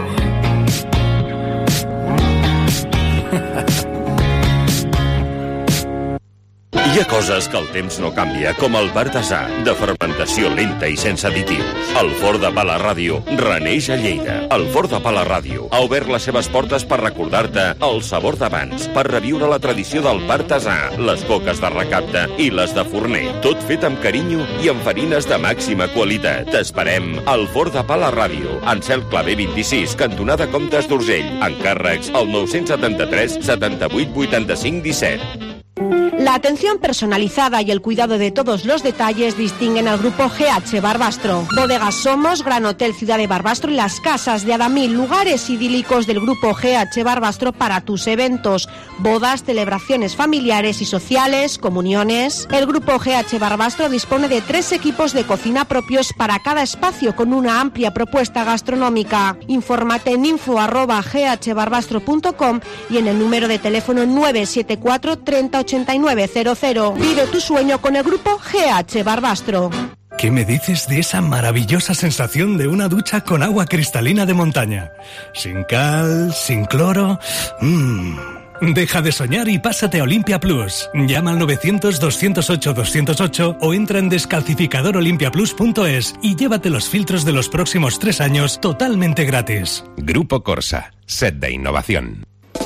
Hi ha coses que el temps no canvia, com el Bartasà, de fermentació lenta i sense additius. El Forn de Pa la Ràdio reneix a Lleida. El Forn de Pa la Ràdio ha obert les seves portes per recordar-te el sabor d'abans, per reviure la tradició del Bartasà, les coques de recapte i les de forner. Tot fet amb carinyo i amb farines de màxima qualitat. T'esperem al Forn de Pa la Ràdio, en Cel Clavé 26, cantonada Comtes d'Urgell. Encàrrecs al 973 78 85 17. La La atención personalizada y el cuidado de todos los detalles distinguen al grupo GH Barbastro. Bodegas Somos, Gran Hotel Ciudad de Barbastro y las casas de Adamil, lugares idílicos del grupo GH Barbastro para tus eventos, bodas, celebraciones familiares y sociales, comuniones. El grupo GH Barbastro dispone de 3 equipos de cocina propios para cada espacio con una amplia propuesta gastronómica. Infórmate en info@ghbarbastro.com y en el número de teléfono 974 30 89 00. Vive tu sueño con el grupo GH Barbastro. ¿Qué me dices de esa maravillosa sensación de una ducha con agua cristalina de montaña? Sin cal, sin cloro. Deja de soñar y pásate a Olympia Plus. Llama al 900-208-208 o entra en descalcificadorolimpiaplus.es y llévate los filtros de los próximos 3 años totalmente gratis. Grupo Corsa, set de innovación.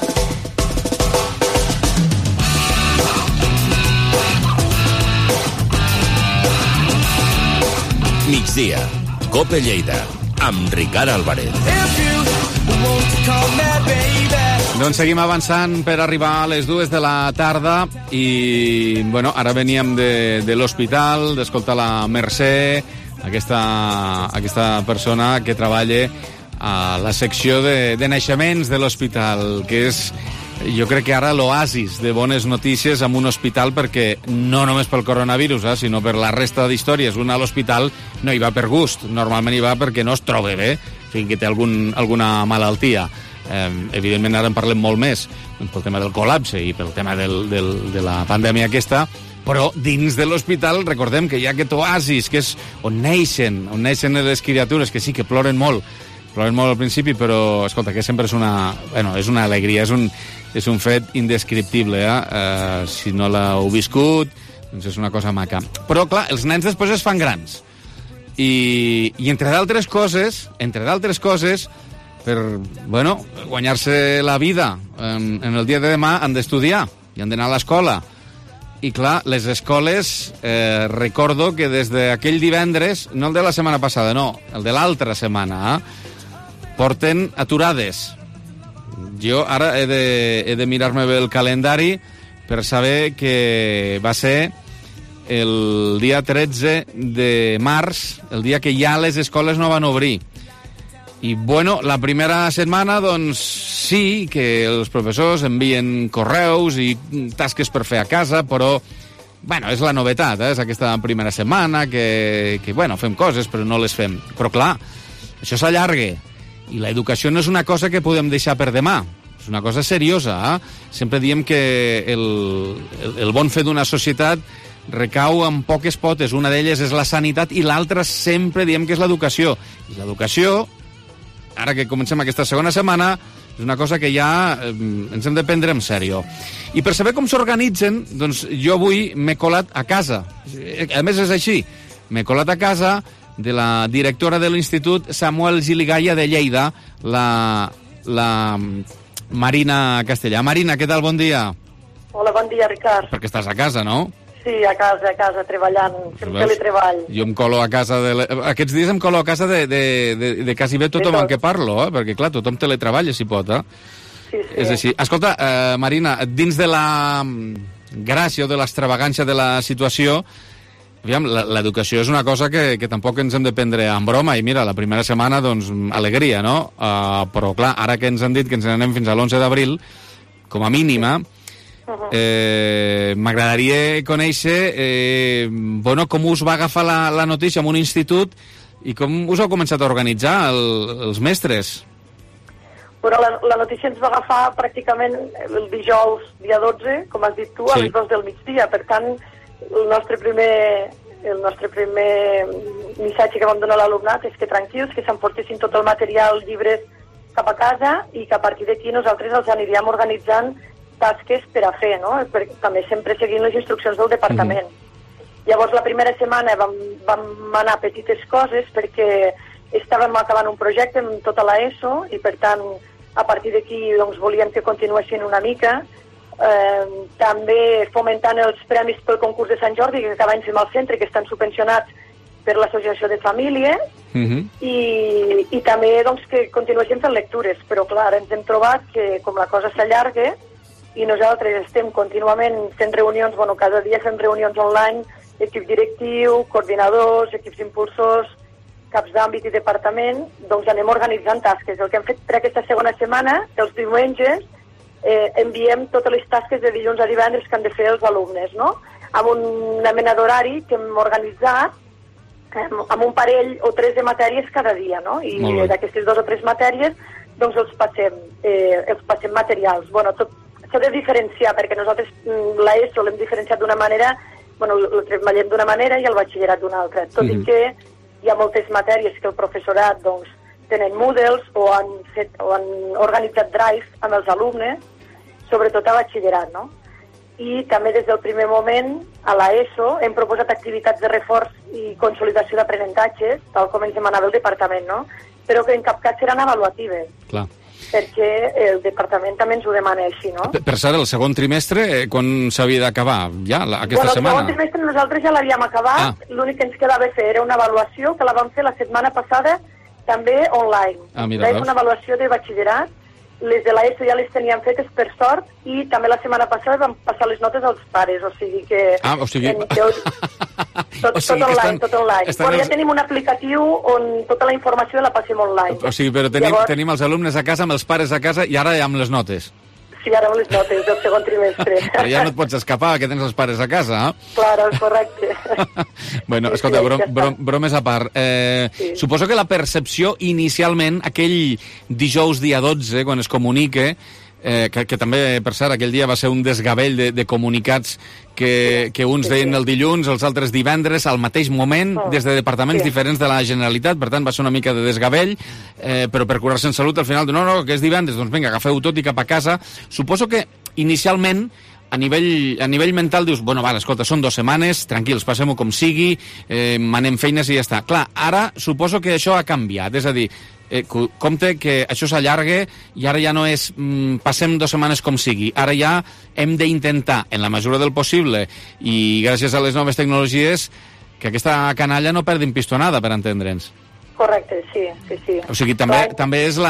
Migdia, Cope Lleida, amb Ricard Álvarez. Doncs seguim avançant per arribar a les 2 de la tarda i, bueno, ara veníem de l'hospital, d'escoltar la Mercè, aquesta persona que treballa a la secció de naixements de l'hospital, que és, jo crec que ara l'oasis de bones notícies en un hospital, perquè no només pel coronavirus, sinó per la resta d'històries. Un a l'hospital no hi va per gust, normalment hi va perquè no es troba bé, fins que té alguna malaltia. Evidentment ara en parlem molt més pel tema del col·lapse i pel tema de la pandèmia aquesta, però dins de l'hospital recordem que hi ha aquest oasis que és on neixen les criatures, que sí que ploren molt al principi, però escolta, que sempre és una alegria, és un fet indescriptible, si no l'heu viscut, doncs és una cosa maca. Però clar, els nens després es fan grans i entre d'altres coses, per, bueno, guanyar-se la vida en el dia de demà han d'estudiar i han d'anar a l'escola. I clar, les escoles, recordo que des d'aquell divendres, no el de la setmana passada, no, el de l'altra setmana, porten aturades. Jo ara he de mirar-me bé el calendari per saber que va ser el dia 13 de març, el dia que ja les escoles no van obrir. I, bueno, la primera setmana, doncs, sí que els professors envien correus i tasques per fer a casa, però, bueno, és la novetat, és aquesta primera setmana que, bueno, fem coses, però no les fem. Però, clar, això s'allarga. I l'educació no és una cosa que podem deixar per demà, és una cosa seriosa. Sempre diem que el bon fer d'una societat recau en poques potes. Una d'elles és la sanitat i l'altra sempre diem que és l'educació. I l'educació, ara que comencem aquesta segona setmana, és una cosa que ja ens hem de prendre en sèrio. I per saber com s'organitzen, doncs jo avui m'he colat a casa. A més és així, m'he colat a casa de la directora de l'Institut Samuel Giligaya de Lleida, la Marina Castellà. Marina, què tal? Bon dia. Hola, bon dia, Ricard. Perquè estàs a casa, no? Sí, a casa, treballant, fent teletreball. Jo em colo a casa... Aquests dies em colo a casa de quasi bé tothom amb què parlo, perquè, clar, tothom teletreballa, si pot, Sí. És així. Escolta, Marina, dins de la gràcia o de l'extravagància de la situació, aviam, l'educació és una cosa que tampoc ens hem de prendre en broma, i mira, la primera setmana, doncs, alegria, no? Però, clar, ara que ens han dit que ens n'anem fins a l'11 d'abril, com a mínima, m'agradaria conèixer bueno, com us va agafar la notícia en un institut i com us heu començat a organitzar els mestres. Bueno, la notícia ens va agafar pràcticament el dijous, dia 12, com has dit tu, a les 2 del migdia. Per tant, el nostre primer missatge que vam donar a l'alumnat és que tranquils, que s'emportessin tot el material, llibres, cap a casa, i que a partir d'aquí nosaltres els aniríem organitzant tasques per a fer, no? També sempre seguint les instruccions del departament. Llavors, la primera setmana vam anar a petites coses perquè estàvem acabant un projecte amb tota l'ESO i, per tant, a partir d'aquí doncs, volíem que continuessin una mica. També fomentant els premis pel concurs de Sant Jordi, que cada any fem al centre, que estan subvencionats per l'associació de famílies, i també doncs, que continuessin fent lectures. Però, clar, ens hem trobat que, com la cosa s'allarga, i nosaltres estem contínuament fent reunions, cada dia fem reunions online, equip directiu, coordinadors, equips impulsors, caps d'àmbit i departament, doncs anem organitzant tasques. El que hem fet per aquesta segona setmana, els diumenges, enviem totes les tasques de dilluns a divendres que han de fer els alumnes, no? Amb una mena d'horari que hem organitzat amb un parell o 3 de matèries cada dia, no? I d'aquestes 2 o 3 matèries doncs els passem materials. S'ha de diferenciar, perquè nosaltres l'ESO l'hem diferenciat d'una manera, el treballem d'una manera i el batxillerat d'una altra, tot i que hi ha moltes matèries que el professorat doncs, tenen Moodles o han organitzat Drive amb els alumnes, sobretot a batxillerat, no? I també des del primer moment a l'ESO hem proposat activitats de reforç i consolidació d'aprenentatges, tal com ens demanava el departament, no? Però que en cap cas seran avaluatives. Clar. Perquè el departament també ens ho demana així, no? Per cert, el segon trimestre, quan s'havia d'acabar? Ja, aquesta setmana? El segon trimestre nosaltres ja l'havíem acabat, l'únic que ens quedava fer era una avaluació que la vam fer la setmana passada també online. És una avaluació de batxillerat, les de l'ESO ja les teníem fetes per sort i també la setmana passada vam passar les notes als pares, o sigui que... Tot online. Però ja tenim un aplicatiu on tota la informació la passem online. O sigui, però tenim els alumnes a casa amb els pares a casa i ara ja amb les notes. Sí, ara amb les notes del segon trimestre. Però ja no et pots escapar, que tens els pares a casa, eh? Claro, correcte. Bueno, escolta, bromes a part. Suposo que la percepció inicialment, aquell dijous dia 12, quan es comunica, que també, per cert, aquell dia va ser un desgavell de comunicats que uns deien el dilluns, els altres divendres, al mateix moment, des de departaments diferents de la Generalitat, per tant va ser una mica de desgavell, però per curar-se en salut al final, no, que és divendres, doncs vinga, agafeu tot i cap a casa. Suposo que inicialment a nivell mental dius, escolta, són 2 setmanes, tranquils, passem-ho com sigui, manem feines i ja està. Clar, ara suposo que això ha canviat, és a dir, compte que això s'allarga i ara ja no és passem 2 setmanes com sigui, ara ja hem d'intentar, en la mesura del possible i gràcies a les noves tecnologies, que aquesta canalla no perdi pistonada, per entendre'ns. Correcte, sí. O sigui, també és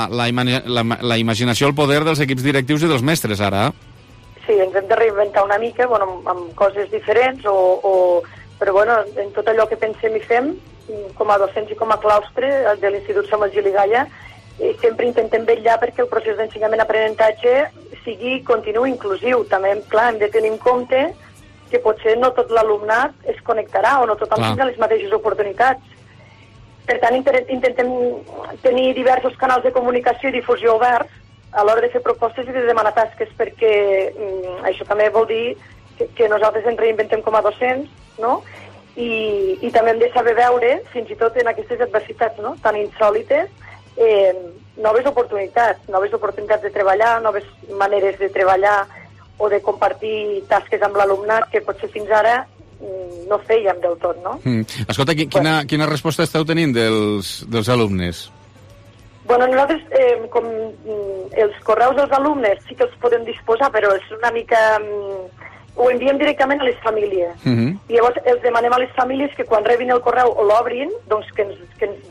la imaginació, el poder dels equips directius i dels mestres, ara. Sí, ens hem de reinventar una mica, amb coses diferents, però en tot allò que pensem i fem, com a docents i com a claustre de l'Institut Samuel Gili Gaya, sempre intentem vetllar perquè el procés d'ensenyament-aprenentatge continuï inclusiu. També, clar, hem de tenir en compte que potser no tot l'alumnat es connectarà o no tothom tindrà les mateixes oportunitats. Per tant, intentem tenir diversos canals de comunicació i difusió oberts a l'hora de fer propostes i de demanar tasques, perquè això també vol dir que nosaltres ens reinventem com a docents, no? I també hem de saber veure, fins i tot en aquestes adversitats, no?, tan insòlites, noves oportunitats de treballar, noves maneres de treballar o de compartir tasques amb l'alumnat que potser fins ara no fèiem del tot, no? Escolta, quina resposta esteu tenint dels alumnes? Nosaltres, com els correus dels alumnes sí que els podem disposar, però és una mica... ho enviem directament a les famílies. I llavors els demanem a les famílies que quan rebin el correu o l'obrin, doncs que ens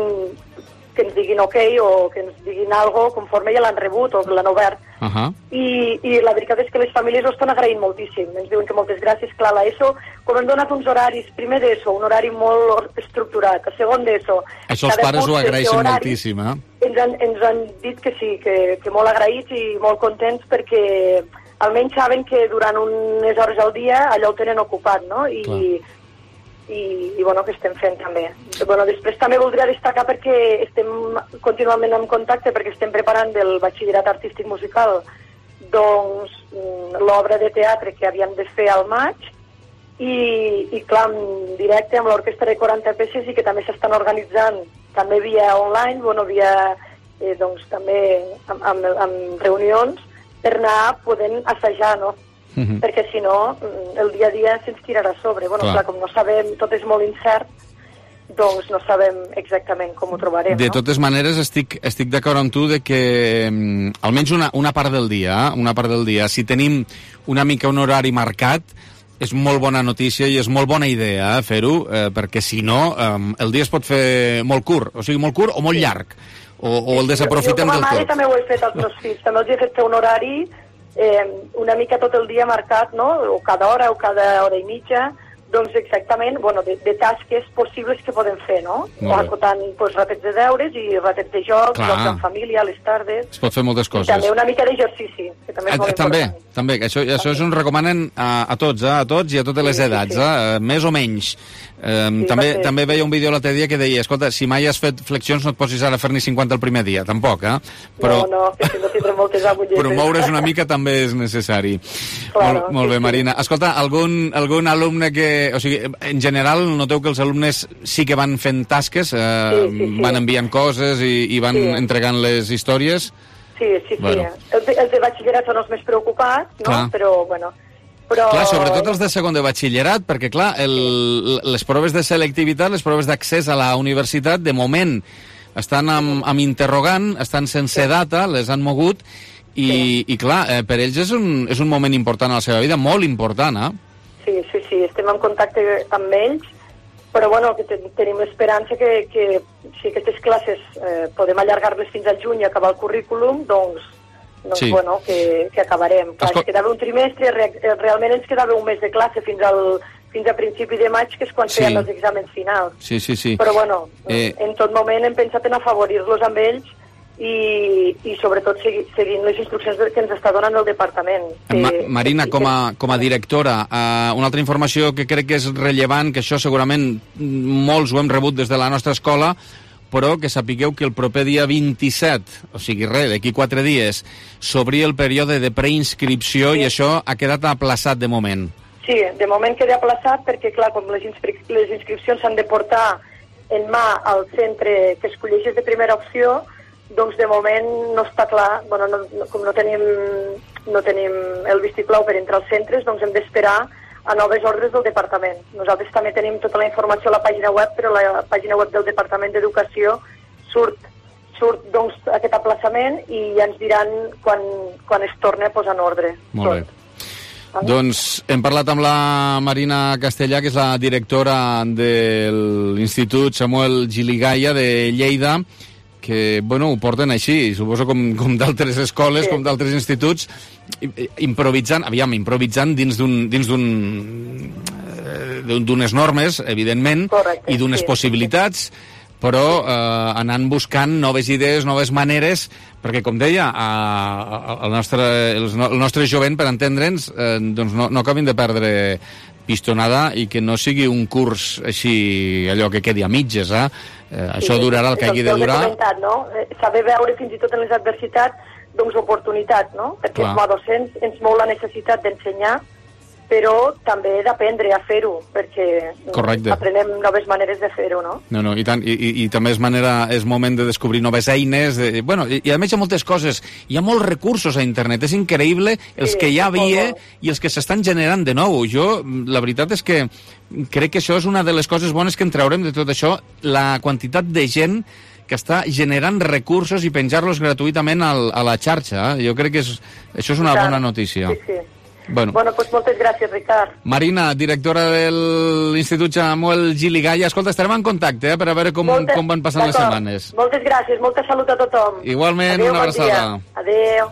diguin ok o que ens diguin algo conforme ja l'han rebut o l'han obert. I la veritat és que les famílies ho estan agraint moltíssim. Ens diuen que moltes gràcies. Clar, l'ESO, com hem donat uns horaris, primer d'ESO, un horari molt estructurat, a segon d'ESO... Això els pares ho agraeixen moltíssim, eh? Ens han dit que sí, que molt agraïts i molt contents perquè almenys saben que durant unes hores al dia allò ho tenen ocupat, no? I que estem fent també. Després també voldria destacar perquè estem contínuament en contacte, perquè estem preparant del batxillerat artístic musical doncs l'obra de teatre que havíem de fer al maig i clar, en directe amb l'orquestra de 40 peces i que també s'estan organitzant també via online, doncs també amb reunions per anar podent assajar, no? Perquè si no, el dia a dia se'ns tirarà a sobre. Clar, com no sabem, tot és molt incert, doncs no sabem exactament com ho trobarem. De totes maneres, estic d'acord amb tu de que almenys una part del dia, si tenim una mica un horari marcat, és molt bona notícia i és molt bona idea fer-ho, perquè si no, el dia es pot fer molt curt, o sigui, molt curt o molt llarg. O el desaprofitem del tot. Jo com a mare també ho he fet als meus fills, també els he fet fer un horari una mica tot el dia marcat, no? O cada hora i mitja, doncs exactament, de tasques possibles que podem fer, no? Acotant ratets de deures i ratets de jocs, jocs en família, a les tardes. Es pot fer moltes coses. I també una mica d'exercici, que també és molt important. També, això ens recomanen a tots i a totes les edats, més o menys. També veia un vídeo l'altre dia que deia, escolta, si mai has fet flexions no et posis ara a fer ni 50 el primer dia, tampoc, Però, no, que si no tindré moltes agulletes. Però moure's una mica també és necessari. Claro, molt bé, Marina. Escolta, algun alumne que... O sigui, en general, noteu que els alumnes sí que van fent tasques, van enviant coses i van entregant les històries? Sí. Bueno. Els de batxillerat són els més preocupats, no? Clar. Però... Clar, sobretot els de segon de batxillerat, perquè, clar, les proves de selectivitat, les proves d'accés a la universitat, de moment, estan amb interrogant, estan sense data, les han mogut, i clar, per ells és un moment important a la seva vida, molt important, Sí, estem en contacte amb ells, però, que tenim l'esperança que si aquestes classes podem allargar-les fins al juny i acabar el currículum, doncs que acabarem. Clar, ens quedava un trimestre, realment ens quedava un mes de classe fins a principi de maig, que és quan feien els exàmens finals. Sí. Però, en tot moment hem pensat en afavorir-los amb ells i sobretot seguint les instruccions que ens està donant el departament. Marina, com a directora, una altra informació que crec que és rellevant, que això segurament molts ho hem rebut des de la nostra escola, però que sapigueu que el proper dia 27, o sigui, d'aquí 4 dies, s'obria el període de preinscripció i això ha quedat aplaçat de moment. Sí, de moment queda aplaçat perquè, clar, com les inscripcions s'han de portar en mà al centre que escolleixes de primera opció, doncs de moment no està clar, com no tenim el vistiplau per entrar als centres, doncs hem d'esperar a noves ordres del departament. Nosaltres també tenim tota la informació a la pàgina web, però a la pàgina web del Departament d'Educació surt doncs aquest aplaçament i ja ens diran quan es torna a posar en ordre. Molt bé. Doncs hem parlat amb la Marina Castellà, que és la directora de l'Institut Samuel Giligaya de Lleida, que, ho porten així, suposo com d'altres escoles, com d'altres instituts, improvisant dins d'unes normes, evidentment, i d'unes possibilitats, però anant buscant noves idees, noves maneres, perquè, com deia, el nostre jovent, per entendre'ns, doncs no acabin de perdre pistonada i que no sigui un curs així, allò que quedi a mitges, això durarà el que hagi de durar. Saber veure fins i tot en les adversitats doncs oportunitats, no? Perquè com a docents ens mou la necessitat d'ensenyar, però també d'aprendre a fer-ho, perquè aprenem noves maneres de fer-ho, no? No, i tant, i també és moment de descobrir noves eines, i a més hi ha moltes coses, hi ha molts recursos a internet, és increïble els que hi havia i els que s'estan generant de nou. Jo, la veritat és que crec que això és una de les coses bones que en traurem de tot això, la quantitat de gent que està generant recursos i penjar-los gratuïtament a la xarxa. Jo crec que això és una bona notícia. Sí. Doncs moltes gràcies, Ricard. Marina, directora de l'Institut Samuel Giligaya. Escolta, estarem en contacte per a veure com van passant les setmanes. Moltes gràcies, molta salut a tothom. Igualment, una abraçada. Adéu.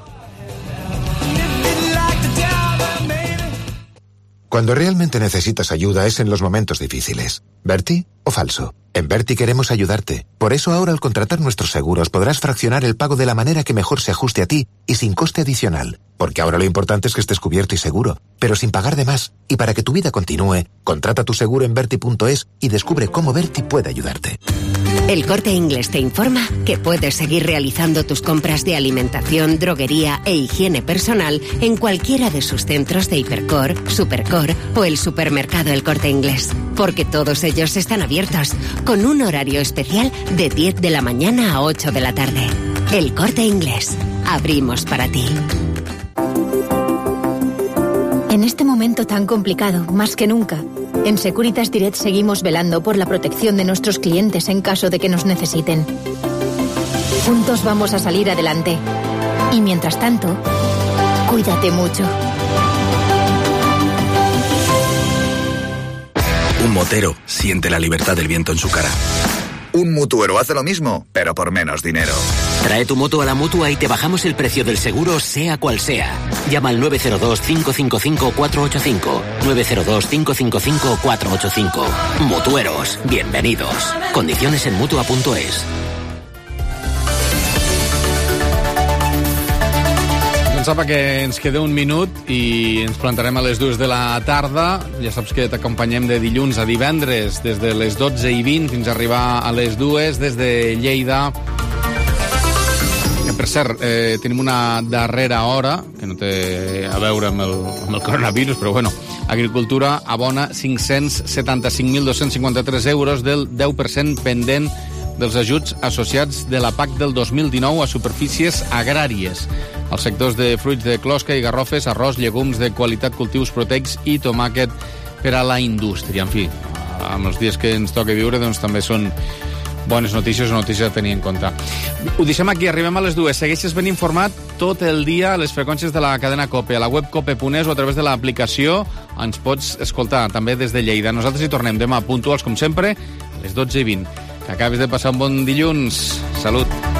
Cuando realmente necesitas ayuda es en los momentos difíciles. ¿Berti o falso? En Berti queremos ayudarte. Por eso ahora al contratar nuestros seguros podrás fraccionar el pago de la manera que mejor se ajuste a ti y sin coste adicional. Porque ahora lo importante es que estés cubierto y seguro, pero sin pagar de más. Y para que tu vida continúe, contrata tu seguro en Berti.es y descubre cómo Berti puede ayudarte. El Corte Inglés te informa que puedes seguir realizando tus compras de alimentación, droguería e higiene personal en cualquiera de sus centros de Hipercor, Supercor o el supermercado El Corte Inglés. Porque todos ellos están abiertos, con un horario especial de 10 de la mañana a 8 de la tarde. El Corte Inglés. Abrimos para ti. En este momento tan complicado, más que nunca, en Securitas Direct seguimos velando por la protección de nuestros clientes en caso de que nos necesiten. Juntos vamos a salir adelante. Y mientras tanto, cuídate mucho. Un motero siente la libertad del viento en su cara. Un Mutuero hace lo mismo, pero por menos dinero. Trae tu moto a la Mutua y te bajamos el precio del seguro, sea cual sea. Llama al 902-555-485. 902-555-485. Mutueros, bienvenidos. Condiciones en Mutua.es. Em sembla que ens queda un minut i ens plantarem a les 2 de la tarda. Ja saps que t'acompanyem de dilluns a divendres des de les 12:20 fins a arribar a les 2 des de Lleida. Que, per cert, tenim una darrera hora que no té a veure amb el coronavirus, però bueno, Agricultura abona 575.253 euros del 10% pendent dels ajuts associats de la PAC del 2019 a superfícies agràries. Els sectors de fruits de closca i garrofes, arròs, llegums de qualitat, cultius proteics i tomàquet per a la indústria. En fi, amb els dies que ens toca viure, doncs també són bones notícies o notícies a tenir en compte. Ho deixem aquí, arribem a les 2. Segueixes ben informat tot el dia a les freqüències de la cadena COPE, a la web cope.es o a través de l'aplicació. Ens pots escoltar també des de Lleida. Nosaltres hi tornem demà puntuals, com sempre, a les 12:20. Que acabis de passar un bon dilluns. Salut.